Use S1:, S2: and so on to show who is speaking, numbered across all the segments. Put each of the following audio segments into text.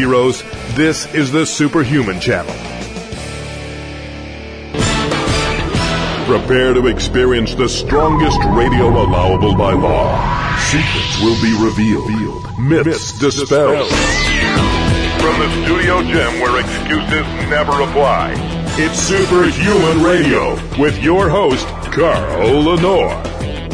S1: Heroes, this is the Superhuman Channel. Prepare to experience the strongest radio allowable by law. Secrets will be revealed. Myths dispelled. From the studio gym where excuses never apply, it's Superhuman Radio with your host, Carl Lenore.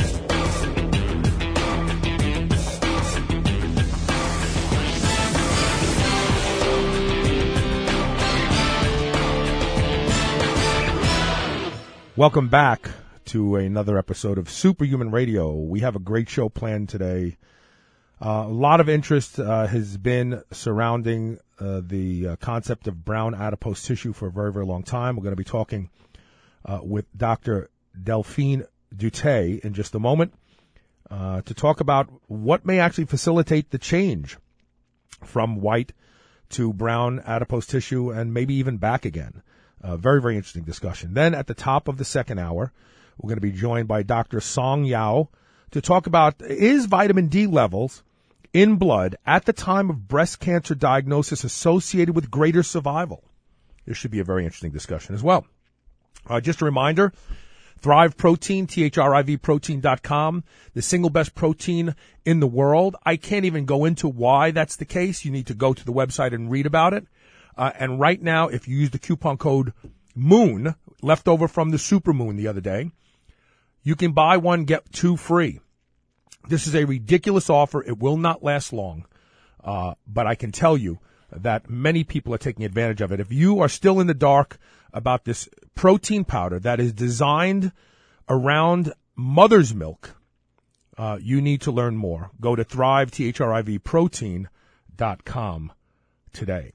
S2: Welcome back to another episode of Superhuman Radio. We have a great show planned today. A lot of interest has been surrounding the concept of brown adipose tissue for a very, very long time. We're going to be talking with Dr. Delphine Dutay in just a moment to talk about what may actually facilitate the change from white to brown adipose tissue and maybe even back again. Very, very interesting discussion. Then at the top of the second hour, we're going to be joined by Dr. Song Yao to talk about is vitamin D levels in blood at the time of breast cancer diagnosis associated with greater survival. This should be a very interesting discussion as well. Just a reminder, Thrive Protein, THRIVprotein.com, the single best protein in the world. I can't even go into why that's the case. You need to go to the website and read about it. And right now, if you use the coupon code MOON, left over from the Supermoon the other day, you can buy one, get two free. This is a ridiculous offer. It will not last long. But I can tell you that many people are taking advantage of it. If you are still in the dark about this protein powder that is designed around mother's milk, you need to learn more. Go to Thrive, THRIVprotein.com today.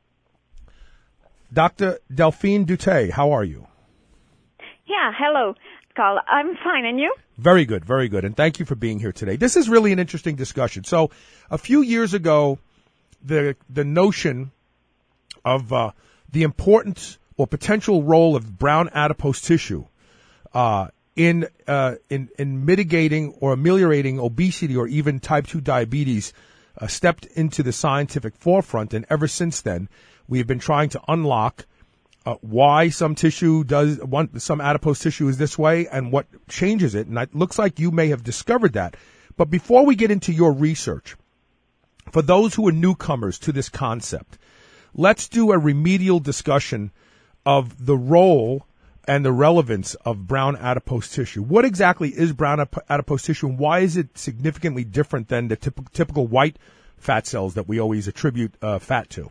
S2: Dr. Delphine Dutay, how are you?
S3: Yeah, hello, Carl. I'm fine, and you?
S2: Very good, very good, and thank you for being here today. This is really an interesting discussion. So, a few years ago, the notion of the importance or potential role of brown adipose tissue in mitigating or ameliorating obesity or even type 2 diabetes stepped into the scientific forefront, and ever since then, we have been trying to unlock why some adipose tissue is this way and what changes it. And it looks like you may have discovered that. But before we get into your research, for those who are newcomers to this concept, let's do a remedial discussion of the role and the relevance of brown adipose tissue. What exactly is brown adipose tissue, and why is it significantly different than the typical white fat cells that we always attribute fat to?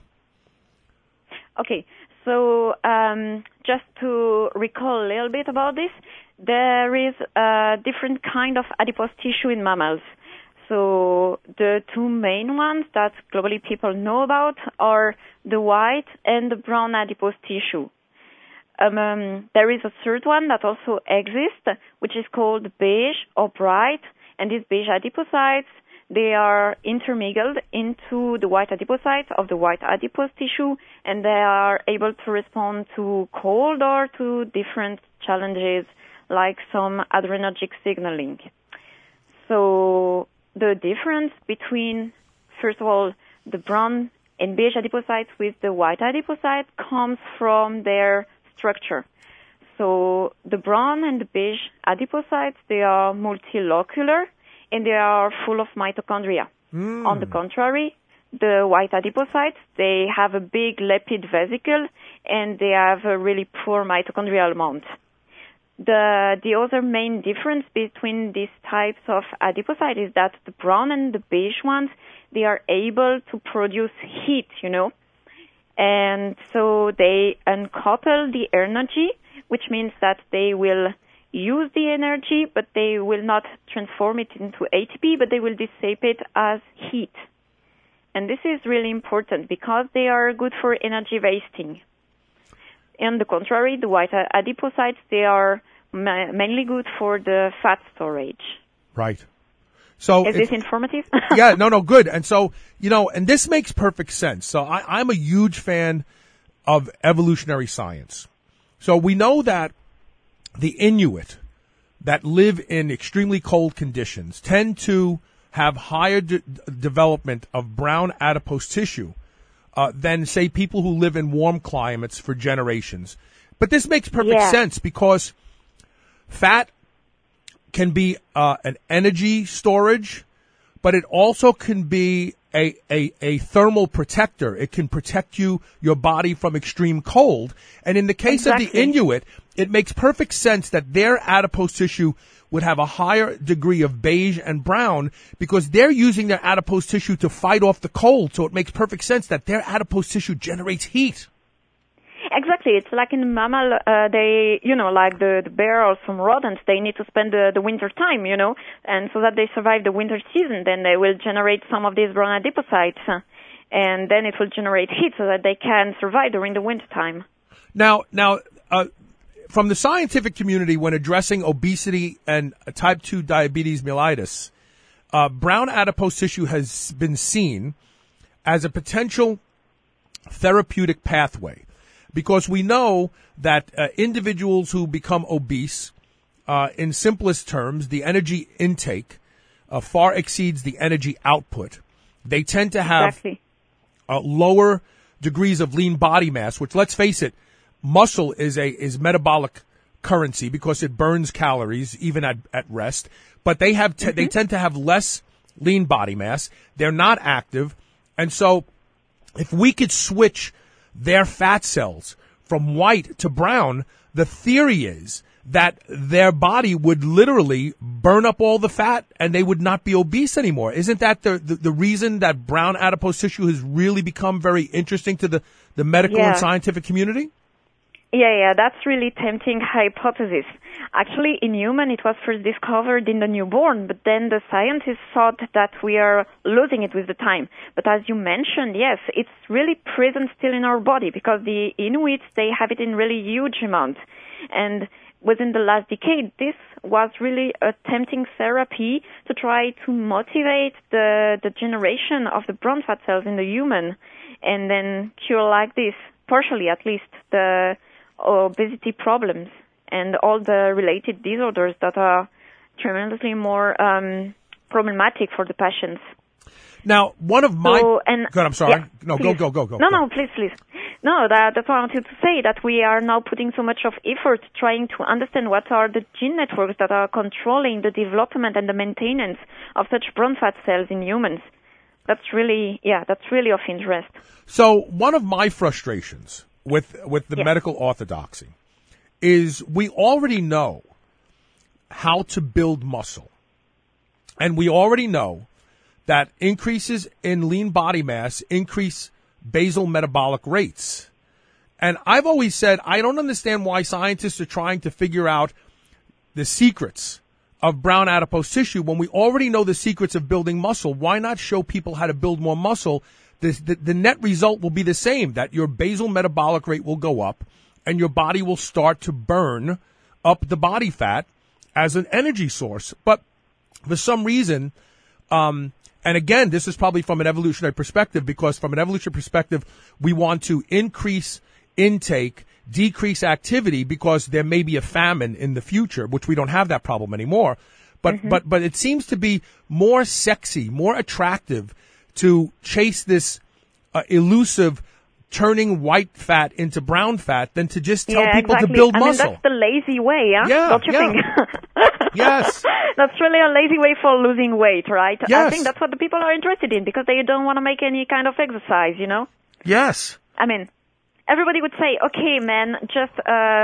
S3: Okay, so just to recall a little bit about this, there is a different kind of adipose tissue in mammals. So the two main ones that globally people know about are the white and the brown adipose tissue. There is a third one that also exists, which is called beige or bright, and these beige adipocytes, they are intermingled into the white adipocytes of the white adipose tissue, and they are able to respond to cold or to different challenges like some adrenergic signaling. So the difference between, first of all, the brown and beige adipocytes with the white adipocyte comes from their structure. So the brown and the beige adipocytes, they are multilocular, and they are full of mitochondria. On the contrary, the white adipocytes, they have a big lipid vesicle, and they have a really poor mitochondrial amount. The other main difference between these types of adipocytes is that the brown and the beige ones, they are able to produce heat, and so they uncouple the energy, which means that they will use the energy, but they will not transform it into ATP, but they will dissipate it as heat. And this is really important because they are good for energy wasting. On the contrary, the white adipocytes, they are mainly good for the fat storage.
S2: Right. So
S3: is this informative?
S2: Yeah, no, good. And so, and this makes perfect sense. So I'm a huge fan of evolutionary science. So we know that the Inuit that live in extremely cold conditions tend to have higher development of brown adipose tissue than, say, people who live in warm climates for generations. But this makes perfect sense because fat can be an energy storage, but it also can be a thermal protector. It can protect your body from extreme cold. And in the case of the Inuit, it makes perfect sense that their adipose tissue would have a higher degree of beige and brown because they're using their adipose tissue to fight off the cold. So it makes perfect sense that their adipose tissue generates heat.
S3: Exactly. It's like in the mammal, they, like the bear or some rodents, they need to spend the winter time, and so that they survive the winter season, then they will generate some of these brown adipocytes, and then it will generate heat so that they can survive during the winter time.
S2: Now, from the scientific community, when addressing obesity and type 2 diabetes mellitus, brown adipose tissue has been seen as a potential therapeutic pathway. Because we know that individuals who become obese, in simplest terms, the energy intake far exceeds the energy output. They tend to have lower degrees of lean body mass, which, let's face it, muscle is metabolic currency because it burns calories even at rest. But they tend to have less lean body mass. They're not active, and so if we could switch their fat cells from white to brown, the theory is that their body would literally burn up all the fat and they would not be obese anymore. Isn't that the reason that brown adipose tissue has really become very interesting to the medical and scientific community?
S3: Yeah, that's really tempting hypothesis. Actually, in human, it was first discovered in the newborn, but then the scientists thought that we are losing it with the time. But as you mentioned, yes, it's really present still in our body because the Inuits, they have it in really huge amount. And within the last decade, this was really a tempting therapy to try to motivate the generation of the brown fat cells in the human and then cure like this, partially at least, the obesity problems and all the related disorders that are tremendously more problematic for the patients.
S2: Now, one of my...
S3: Go
S2: ahead, I'm sorry.
S3: Yeah,
S2: no,
S3: please.
S2: Go.
S3: No, please. No, that's what I wanted to say, that we are now putting so much of effort trying to understand what are the gene networks that are controlling the development and the maintenance of such brown fat cells in humans. That's really of interest.
S2: So one of my frustrations with the medical orthodoxy is we already know how to build muscle. And we already know that increases in lean body mass increase basal metabolic rates. And I've always said I don't understand why scientists are trying to figure out the secrets of brown adipose tissue when we already know the secrets of building muscle. Why not show people how to build more muscle? The net result will be the same, that your basal metabolic rate will go up and your body will start to burn up the body fat as an energy source. But for some reason, and again, this is probably from an evolutionary perspective, because from an evolutionary perspective, we want to increase intake, decrease activity, because there may be a famine in the future, which we don't have that problem anymore. But but it seems to be more sexy, more attractive to chase this elusive turning white fat into brown fat than to just tell people to build muscle.
S3: That's the lazy way, don't you think?
S2: Yes.
S3: That's really a lazy way for losing weight, right?
S2: Yes.
S3: I think that's what the people are interested in because they don't want to make any kind of exercise,
S2: Yes.
S3: I mean, everybody would say, okay, man, just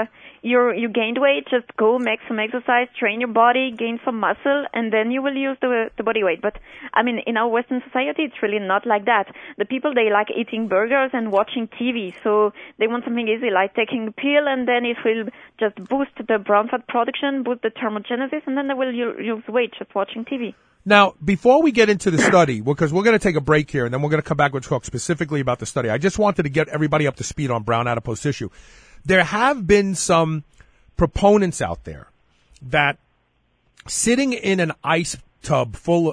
S3: you gained weight, just go make some exercise, train your body, gain some muscle, and then you will use the body weight. But, I mean, in our Western society, it's really not like that. The people, they like eating burgers and watching TV, so they want something easy, like taking a pill, and then it will just boost the brown fat production, boost the thermogenesis, and then they will use weight just watching TV.
S2: Now, before we get into the study, because we're going to take a break here, and then we're going to come back and talk specifically about the study, I just wanted to get everybody up to speed on brown adipose tissue. There have been some proponents out there that sitting in a bathtub full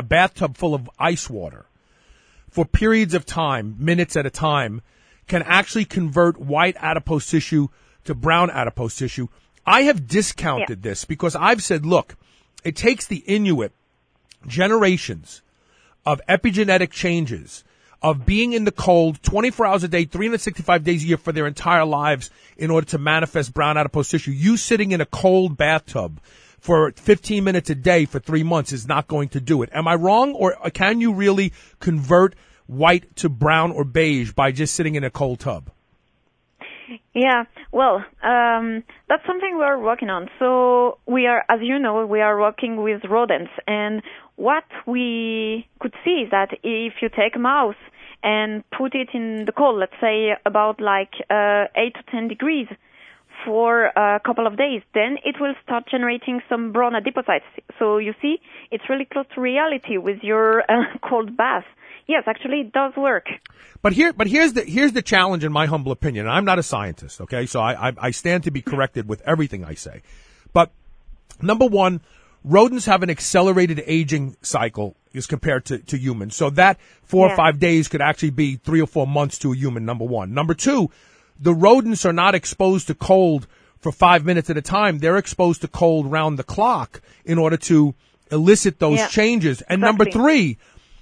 S2: of ice water for periods of time, minutes at a time, can actually convert white adipose tissue to brown adipose tissue. I have discounted this because I've said, look, it takes the Inuit generations of epigenetic changes, of being in the cold 24 hours a day, 365 days a year for their entire lives in order to manifest brown adipose tissue. You sitting in a cold bathtub for 15 minutes a day for 3 months is not going to do it. Am I wrong, or can you really convert white to brown or beige by just sitting in a cold tub?
S3: Yeah, well, that's something we're working on. So we are, as you know, we are working with rodents, and what we could see is that if you take a mouse and put it in the cold, let's say about 8 to 10 degrees for a couple of days, then it will start generating some brown adipocytes. So you see, it's really close to reality with your cold bath. Yes, actually, it does work.
S2: But here's the challenge, in my humble opinion. I'm not a scientist, okay? So I stand to be corrected with everything I say. But number one, rodents have an accelerated aging cycle as compared to humans. So that 4 or 5 days could actually be 3 or 4 months to a human, number one. Number two, the rodents are not exposed to cold for 5 minutes at a time. They're exposed to cold round the clock in order to elicit those changes. And number three,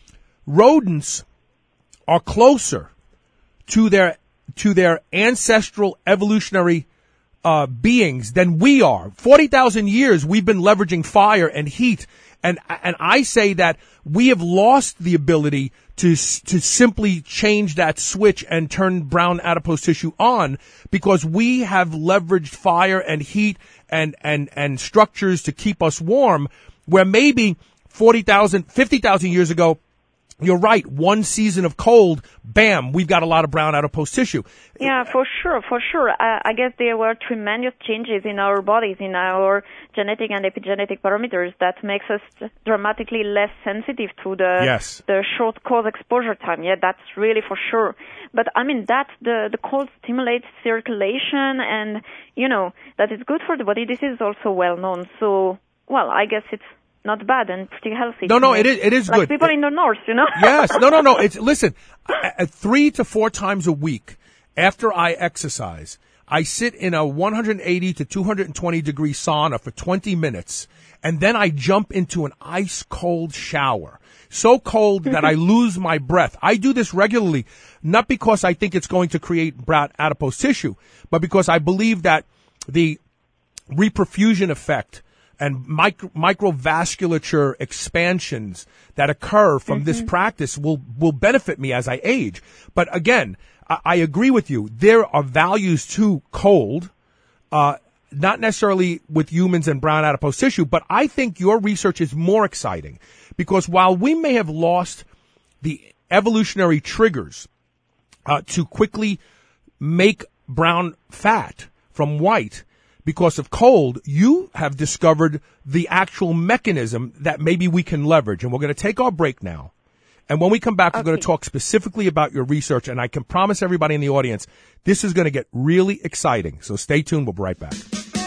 S2: rodents are closer to their ancestral evolutionary beings than we are. 40,000 years we've been leveraging fire and heat, and I say that we have lost the ability to simply change that switch and turn brown adipose tissue on, because we have leveraged fire and heat and structures to keep us warm, where maybe 40,000, 50,000 years ago, you're right, one season of cold, bam, we've got a lot of brown adipose tissue.
S3: Yeah, for sure. I guess there were tremendous changes in our bodies, in our genetic and epigenetic parameters that makes us dramatically less sensitive to the short cold exposure time. Yeah, that's really for sure. But I mean, the cold stimulates circulation, and, that is good for the body. This is also well known. So, well, I guess it's not bad and pretty healthy.
S2: No, it is
S3: like
S2: good.
S3: People in the north,
S2: Yes, no. Listen, 3 to 4 times a week after I exercise, I sit in a 180 to 220 degree sauna for 20 minutes, and then I jump into an ice cold shower. So cold that I lose my breath. I do this regularly, not because I think it's going to create brown adipose tissue, but because I believe that the reperfusion effect and microvasculature expansions that occur from this practice will benefit me as I age. But again, I agree with you. There are values to cold, not necessarily with humans and brown adipose tissue, but I think your research is more exciting, because while we may have lost the evolutionary triggers to quickly make brown fat from white because of cold, you have discovered the actual mechanism that maybe we can leverage. And we're going to take our break now. And when we come back, we're going to talk specifically about your research. And I can promise everybody in the audience, this is going to get really exciting. So stay tuned. We'll be right back.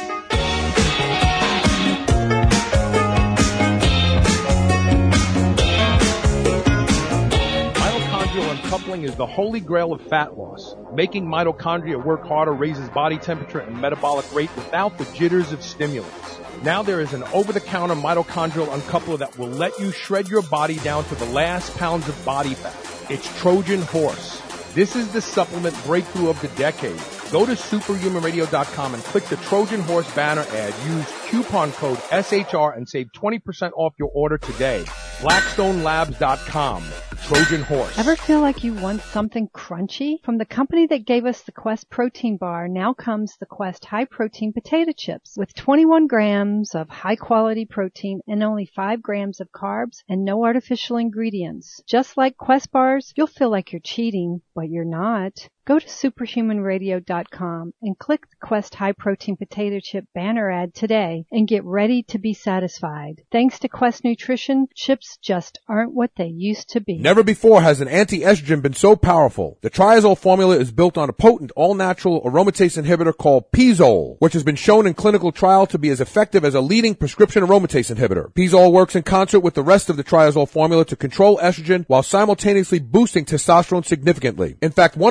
S2: Uncoupling is the holy grail of fat loss. Making mitochondria work harder raises body temperature and metabolic rate without the jitters of stimulants. Now there is an over-the-counter mitochondrial uncoupler that will let you shred your body down to the last pounds of body fat. It's Trojan Horse. This is the supplement breakthrough of the decade. Go to superhumanradio.com and click the Trojan Horse banner ad. Use coupon code SHR and save 20% off your order today. BlackstoneLabs.com. Trojan Horse.
S4: Ever feel like you want something crunchy? From the company that gave us the Quest protein bar, now comes the Quest high protein potato chips with 21 grams of high quality protein and only 5 grams of carbs and no artificial ingredients. Just like Quest bars, you'll feel like you're cheating, but you're not. Go to superhumanradio.com and click the Quest high protein potato chip banner ad today and get ready to be satisfied. Thanks to Quest Nutrition, chips just aren't what they used to be.
S2: Never before has an anti-estrogen been so powerful. The Triazole formula is built on a potent all-natural aromatase inhibitor called Pizole, which has been shown in clinical trial to be as effective as a leading prescription aromatase inhibitor. Pizole works in concert with the rest of the Triazole formula to control estrogen while simultaneously boosting testosterone significantly. In fact, one of Triazole's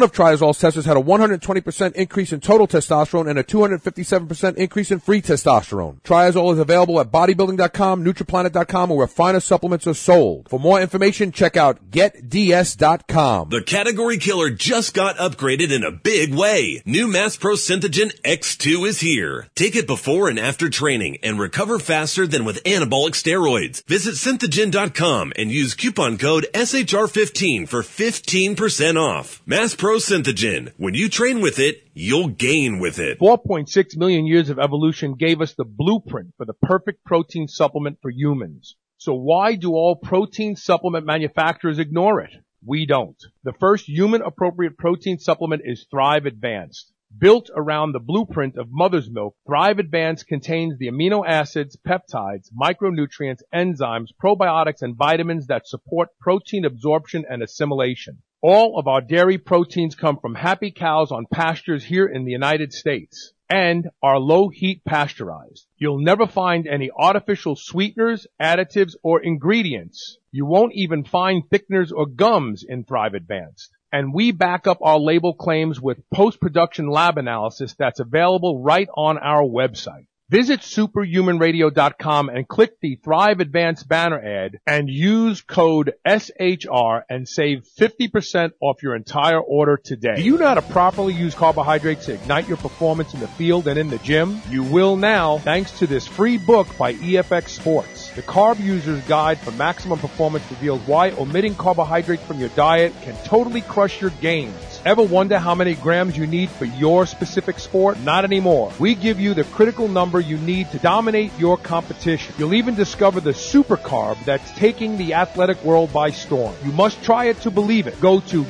S2: Labersol testers had a 120% increase in total testosterone and a 257% increase in free testosterone. Triazole is available at bodybuilding.com, Nutriplanet.com, or where finer supplements are sold. For more information, check out GetDS.com.
S5: The category killer just got upgraded in a big way. New Mass Pro Synthogen X2 is here. Take it before and after training and recover faster than with anabolic steroids. Visit Synthogen.com and use coupon code SHR15 for 15% off. Mass Pro Synthogen. When you train with it, you'll gain with it.
S6: 4.6 million years of evolution gave us the blueprint for the perfect protein supplement for humans. So why do all protein supplement manufacturers ignore it? We don't. The first human-appropriate protein supplement is Thrive Advanced. Built around the blueprint of mother's milk, Thrive Advanced contains the amino acids, peptides, micronutrients, enzymes, probiotics, and vitamins that support protein absorption and assimilation. All of our dairy proteins come from happy cows on pastures here in the United States and are low heat pasteurized. You'll never find any artificial sweeteners, additives, or ingredients. You won't even find thickeners or gums in Thrive Advanced. And we back up our label claims with post-production lab analysis that's available right on our website. Visit superhumanradio.com and click the Thrive Advanced banner ad and use code SHR and save 50% off your entire order today. Do you know how to properly use carbohydrates to ignite your performance in the field and in the gym? You will now, thanks to this free book by EFX Sports. The Carb User's Guide for Maximum Performance reveals why omitting carbohydrates from your diet can totally crush your gains. Ever wonder how many grams you need for your specific sport? Not anymore. We give you the critical number you need to dominate your competition. You'll even discover the super carb that's taking the athletic world by storm. You must try it to believe it. Go to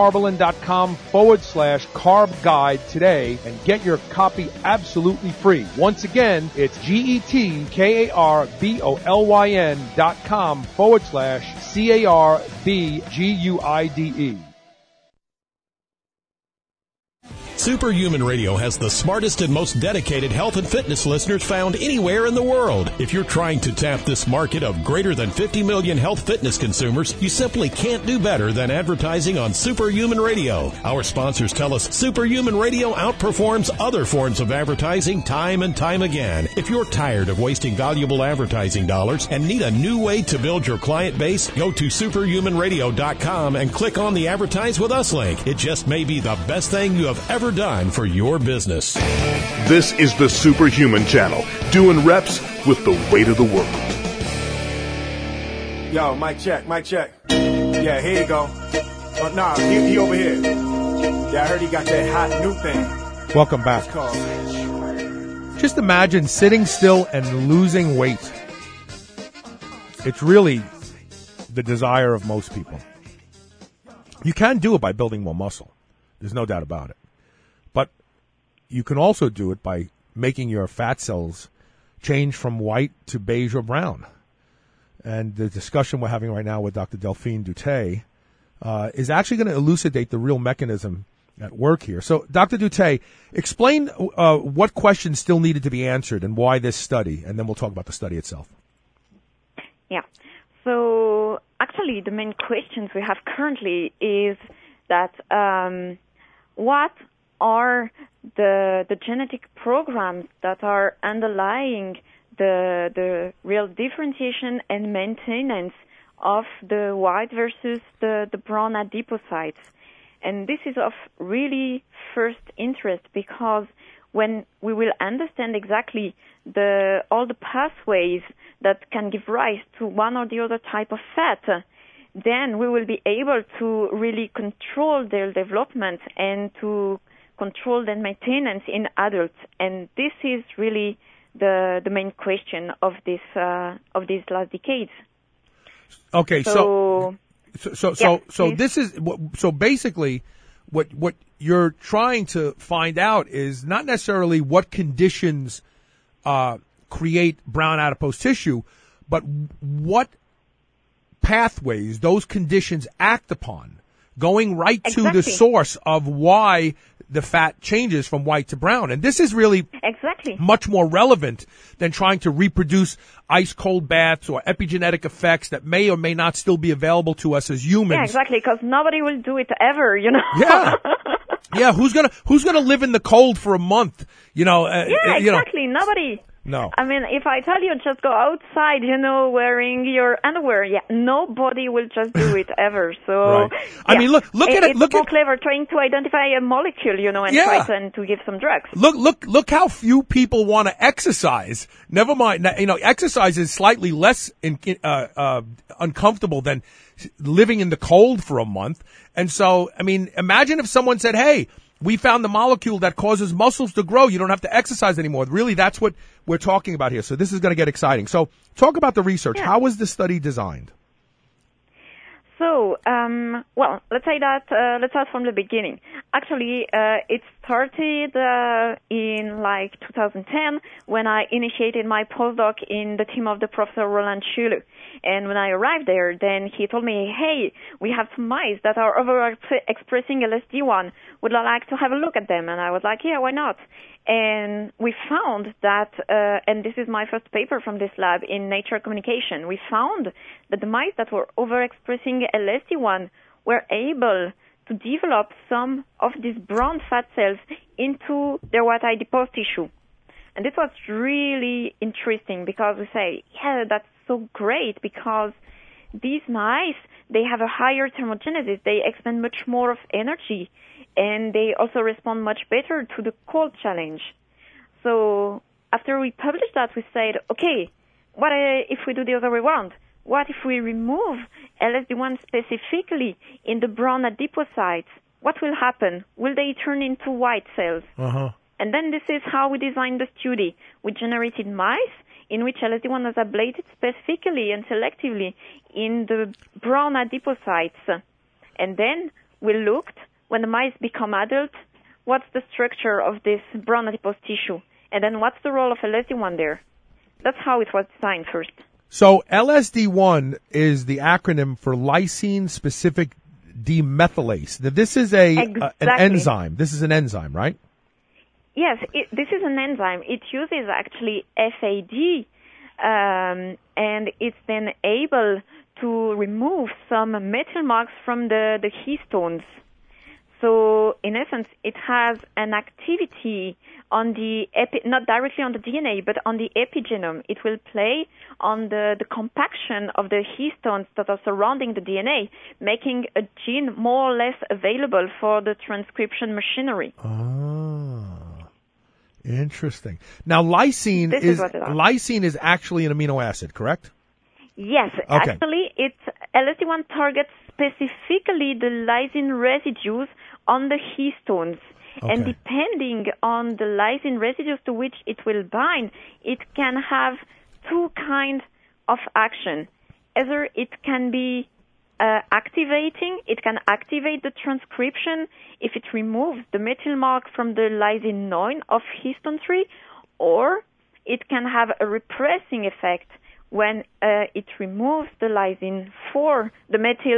S6: getcarbolyn.com/carb guide today and get your copy absolutely free. Once again, it's GetKarbolyn.com/CARBGUIDE.
S7: Superhuman Radio has the smartest and most dedicated health and fitness listeners found anywhere in the world. If you're trying to tap this market of greater than 50 million health fitness consumers, you simply can't do better than advertising on Superhuman Radio. Our sponsors tell us Superhuman Radio outperforms other forms of advertising time and time again. If you're tired of wasting valuable advertising dollars and need a new way to build your client base, go to superhumanradio.com and click on the Advertise With Us link. It just may be the best thing you have ever done for your business.
S1: This is the Superhuman Channel, doing reps with the weight of the world.
S8: Yo, mic check. Yeah, here you go. Oh, nah, he over here. Yeah, I heard he got that hot new thing.
S2: Welcome back. Just imagine sitting still and losing weight. It's really the desire of most people. You can do it by building more muscle. There's no doubt about it. But you can also do it by making your fat cells change from white to beige or brown. And the discussion we're having right now with Dr. Delphine Dutey is actually going to elucidate the real mechanism at work here. So, Dr. Dutey, explain what questions still needed to be answered and why this study, and then we'll talk about the study itself.
S3: Yeah. So, actually, the main questions we have currently is that what are the genetic programs that are underlying the real differentiation and maintenance of the white versus the brown adipocytes. And this is of really first interest because when we will understand exactly all the pathways that can give rise to one or the other type of fat, then we will be able to really control their development and to control their maintenance in adults. And this is really the main question of these last decades.
S2: Okay, so this is so basically what you're trying to find out is not necessarily what conditions create brown adipose tissue, but what pathways those conditions act upon, going right to the source of why the fat changes from white to brown. And this is really much more relevant than trying to reproduce ice-cold baths or epigenetic effects that may or may not still be available to us as humans.
S3: Yeah, exactly, because nobody will do it ever, you know.
S2: Yeah. Yeah, who's gonna live in the cold for a month?
S3: Exactly. Nobody.
S2: No.
S3: I mean, if I tell you just go outside, wearing your underwear, nobody will just do it ever. So,
S2: right. I mean, look at it.
S3: It's more clever trying to identify a molecule, and try to give some drugs.
S2: Look how few people want to exercise. Never mind, exercise is slightly less uncomfortable than living in the cold for a month. And so, I mean, imagine if someone said, "Hey, we found the molecule that causes muscles to grow. You don't have to exercise anymore." Really, that's what we're talking about here. So this is going to get exciting. So talk about the research.
S3: Yeah.
S2: How was the study designed?
S3: So, let's say that, let's start from the beginning. Actually, it started in 2010 when I initiated my postdoc in the team of the Professor Roland Schüle. And when I arrived there, then he told me, hey, we have some mice that are overexpressing LSD1. Would I like to have a look at them? And I was like, yeah, why not? And we found that, and this is my first paper from this lab in Nature Communication, we found that the mice that were overexpressing LSD1 were able to develop some of these brown fat cells into their white adipose tissue. And this was really interesting because we say, yeah, that's so great because these mice, they have a higher thermogenesis. They expend much more of energy, and they also respond much better to the cold challenge. So after we published that, we said, okay, what if we do the other way around? What if we remove LSD1 specifically in the brown adipocytes? What will happen? Will they turn into white cells?
S2: Uh-huh.
S3: And then this is how we designed the study. We generated mice in which LSD1 was ablated specifically and selectively in the brown adipocytes. And then we looked, when the mice become adult, what's the structure of this brown adipose tissue? And then what's the role of LSD1 there? That's how it was designed first.
S2: So LSD1 is the acronym for lysine-specific demethylase. This is an enzyme. This is an enzyme, right?
S3: Yes, this is an enzyme. It uses actually FAD, and it's then able to remove some methyl marks from the histones. So, in essence, it has an activity on the not directly on the DNA, but on the epigenome. It will play on the compaction of the histones that are surrounding the DNA, making a gene more or less available for the transcription machinery.
S2: Ah, interesting. Now, lysine is actually an amino acid, correct?
S3: Yes,
S2: okay.
S3: Actually, LSD1 targets specifically the lysine residues on the histones.
S2: Okay.
S3: And depending on the lysine residues to which it will bind, it can have two kinds of action. Either it can be activating, it can activate the transcription if it removes the methyl mark from the lysine 9 of histone 3, or it can have a repressing effect when it removes the lysine 4, the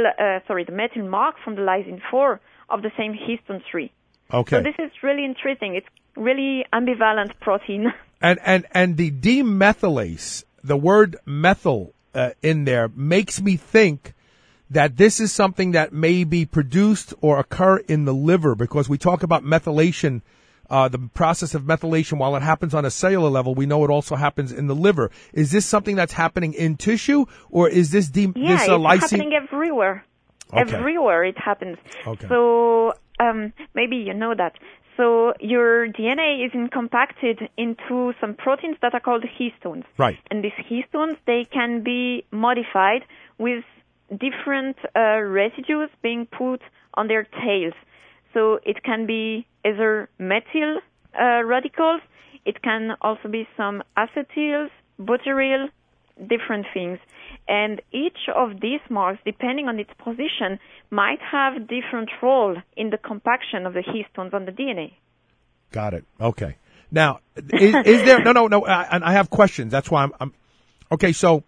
S3: methyl mark from the lysine 4 of the same histone 3.
S2: Okay.
S3: So this is really interesting. It's really ambivalent protein.
S2: And the demethylase, the word methyl in there makes me think that this is something that may be produced or occur in the liver, because we talk about methylation, the process of methylation. While it happens on a cellular level, we know it also happens in the liver. Is this something that's happening in tissue, or is this
S3: it's happening everywhere.
S2: Okay.
S3: Everywhere it happens.
S2: Okay.
S3: So maybe you know that. So your DNA is compacted into some proteins that are called histones.
S2: Right.
S3: And these histones, they can be modified with different residues being put on their tails. So it can be either methyl radicals, it can also be some acetyls, butyryl, different things. And each of these marks, depending on its position, might have different role in the compaction of the histones on the DNA.
S2: Got it. Okay. Now, is there, no, and I have questions. That's why I'm okay. So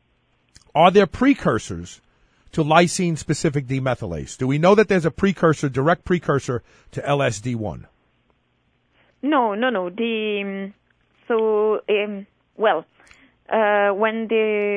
S2: are there precursors to lysine-specific demethylase? Do we know that there's a precursor, direct precursor to LSD1?
S3: No. When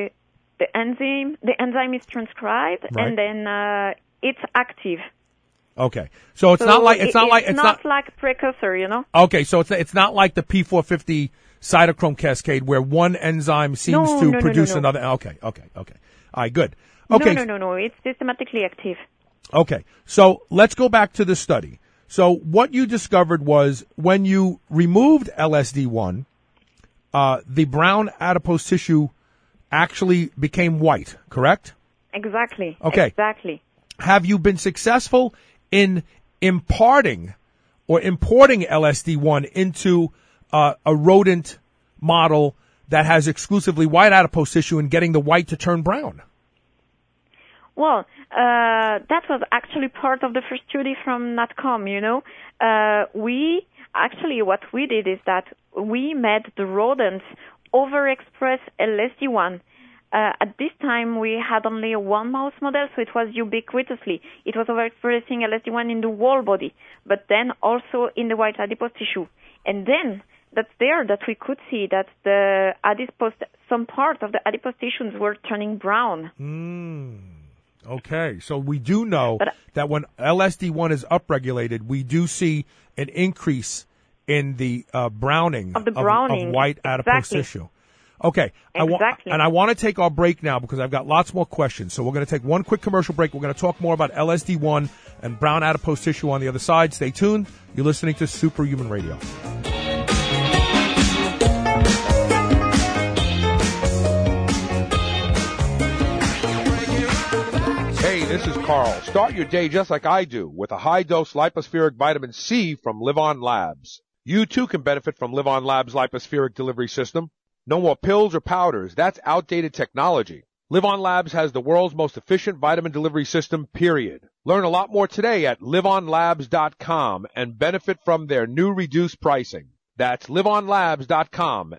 S3: the enzyme is transcribed,
S2: right,
S3: and then it's active.
S2: Okay. So it's not like
S3: precursor, you know.
S2: Okay, so it's not like the P450 cytochrome cascade where one enzyme seems to produce another. Okay. All right, good. Okay.
S3: No. It's systematically active.
S2: Okay. So let's go back to the study. So what you discovered was when you removed LSD1, the brown adipose tissue actually became white, correct?
S3: Exactly.
S2: Okay.
S3: Exactly.
S2: Have you been successful in imparting or importing LSD1 into a rodent model that has exclusively white adipose tissue and getting the white to turn brown?
S3: Well, that was actually part of the first study from NatCom, you know. What we did is that we made the rodents overexpress LSD1. At this time, we had only one mouse model, so it was ubiquitously. It was overexpressing LSD1 in the whole body, but then also in the white adipose tissue. And then that's there that we could see that some part of the adipose tissues were turning brown.
S2: Okay, so we do know that when LSD1 is upregulated, we do see an increase in the browning of white adipose tissue. Okay,
S3: exactly.
S2: I want to take our break now because I've got lots more questions. So we're going to take one quick commercial break. We're going to talk more about LSD1 and brown adipose tissue on the other side. Stay tuned. You're listening to Superhuman Radio.
S6: Hey, this is Carl. Start your day just like I do with a high-dose lipospheric vitamin C from Liv-On Labs. You too can benefit from Liv-On Labs' lipospheric delivery system. No more pills or powders. That's outdated technology. Liv-On Labs has the world's most efficient vitamin delivery system, period. Learn a lot more today at livonlabs.com and benefit from their new reduced pricing. That's livonlabs.com,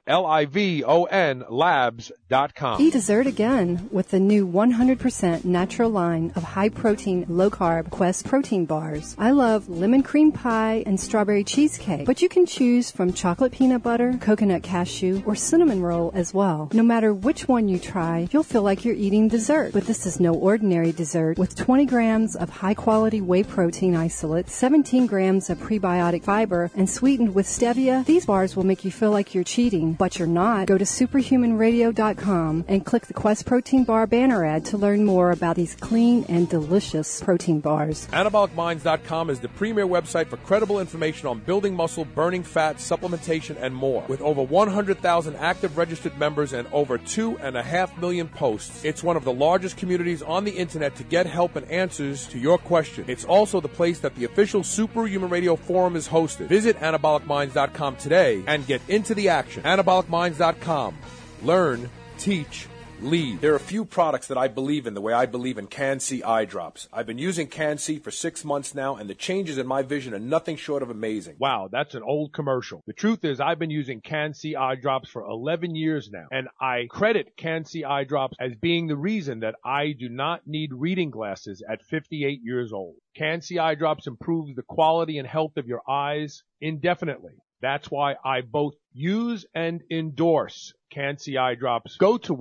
S6: Livon labs.com.
S9: Eat dessert again with the new 100% natural line of high-protein, low-carb Quest protein bars. I love lemon cream pie and strawberry cheesecake, but you can choose from chocolate peanut butter, coconut cashew, or cinnamon roll as well. No matter which one you try, you'll feel like you're eating dessert. But this is no ordinary dessert. With 20 grams of high-quality whey protein isolate, 17 grams of prebiotic fiber, and sweetened with stevia, these bars will make you feel like you're cheating, but you're not. Go to superhumanradio.com and click the Quest Protein Bar banner ad to learn more about these clean and delicious protein bars.
S6: AnabolicMinds.com is the premier website for credible information on building muscle, burning fat, supplementation, and more. With over 100,000 active registered members and over 2.5 million posts, it's one of the largest communities on the internet to get help and answers to your questions. It's also the place that the official Superhuman Radio Forum is hosted. Visit AnabolicMinds.com today and get into the action. AnabolicMinds.com. Learn, teach, lead. There are a few products that I believe in the way I believe in Can-C eye drops. I've been using Can-C for 6 months now, and the changes in my vision are nothing short of amazing. Wow, that's an old commercial. The truth is I've been using Can-C eye drops for 11 years now, and I credit Can-C eye drops as being the reason that I do not need reading glasses at 58 years old. Can-C eye drops improve the quality and health of your eyes indefinitely. That's why I both use and endorse Can-C eye drops. Go to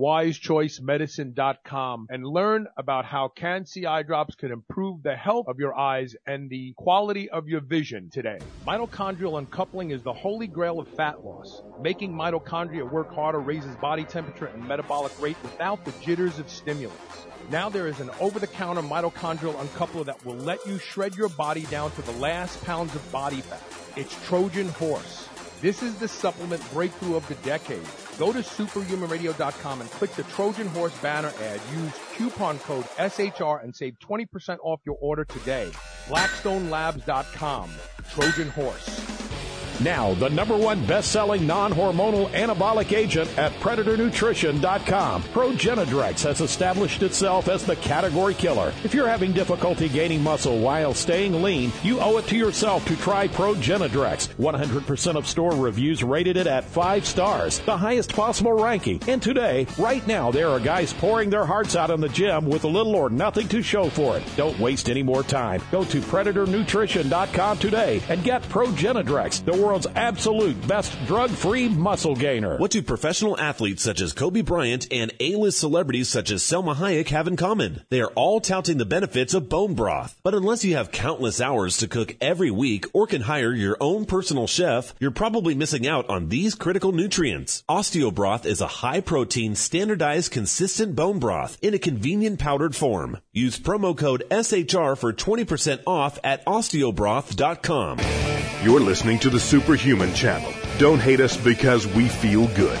S6: wisechoicemedicine.com and learn about how Can-C eye drops can improve the health of your eyes and the quality of your vision today. Mitochondrial uncoupling is the holy grail of fat loss. Making mitochondria work harder raises body temperature and metabolic rate without the jitters of stimulants. Now there is an over-the-counter mitochondrial uncoupler that will let you shred your body down to the last pounds of body fat. It's Trojan Horse. This is the supplement breakthrough of the decade. Go to superhumanradio.com and click the Trojan Horse banner ad. Use coupon code SHR and save 20% off your order today. BlackstoneLabs.com. Trojan Horse.
S7: Now, the #1 best-selling non-hormonal anabolic agent at PredatorNutrition.com. Progenadrex has established itself as the category killer. If you're having difficulty gaining muscle while staying lean, you owe it to yourself to try Progenadrex. 100% of store reviews rated it at 5 stars, the highest possible ranking. And today, right now, there are guys pouring their hearts out in the gym with little or nothing to show for it. Don't waste any more time. Go to PredatorNutrition.com today and get Progenadrex, the world's world's absolute best drug-free muscle gainer.
S5: What do professional athletes such as Kobe Bryant and A-list celebrities such as Selma Hayek have in common? They are all touting the benefits of bone broth. But unless you have countless hours to cook every week or can hire your own personal chef, you're probably missing out on these critical nutrients. OsteoBroth is a high-protein, standardized, consistent bone broth in a convenient powdered form. Use promo code SHR for 20% off at osteobroth.com.
S1: You're listening to the Superhuman Channel. Don't hate us because we feel good.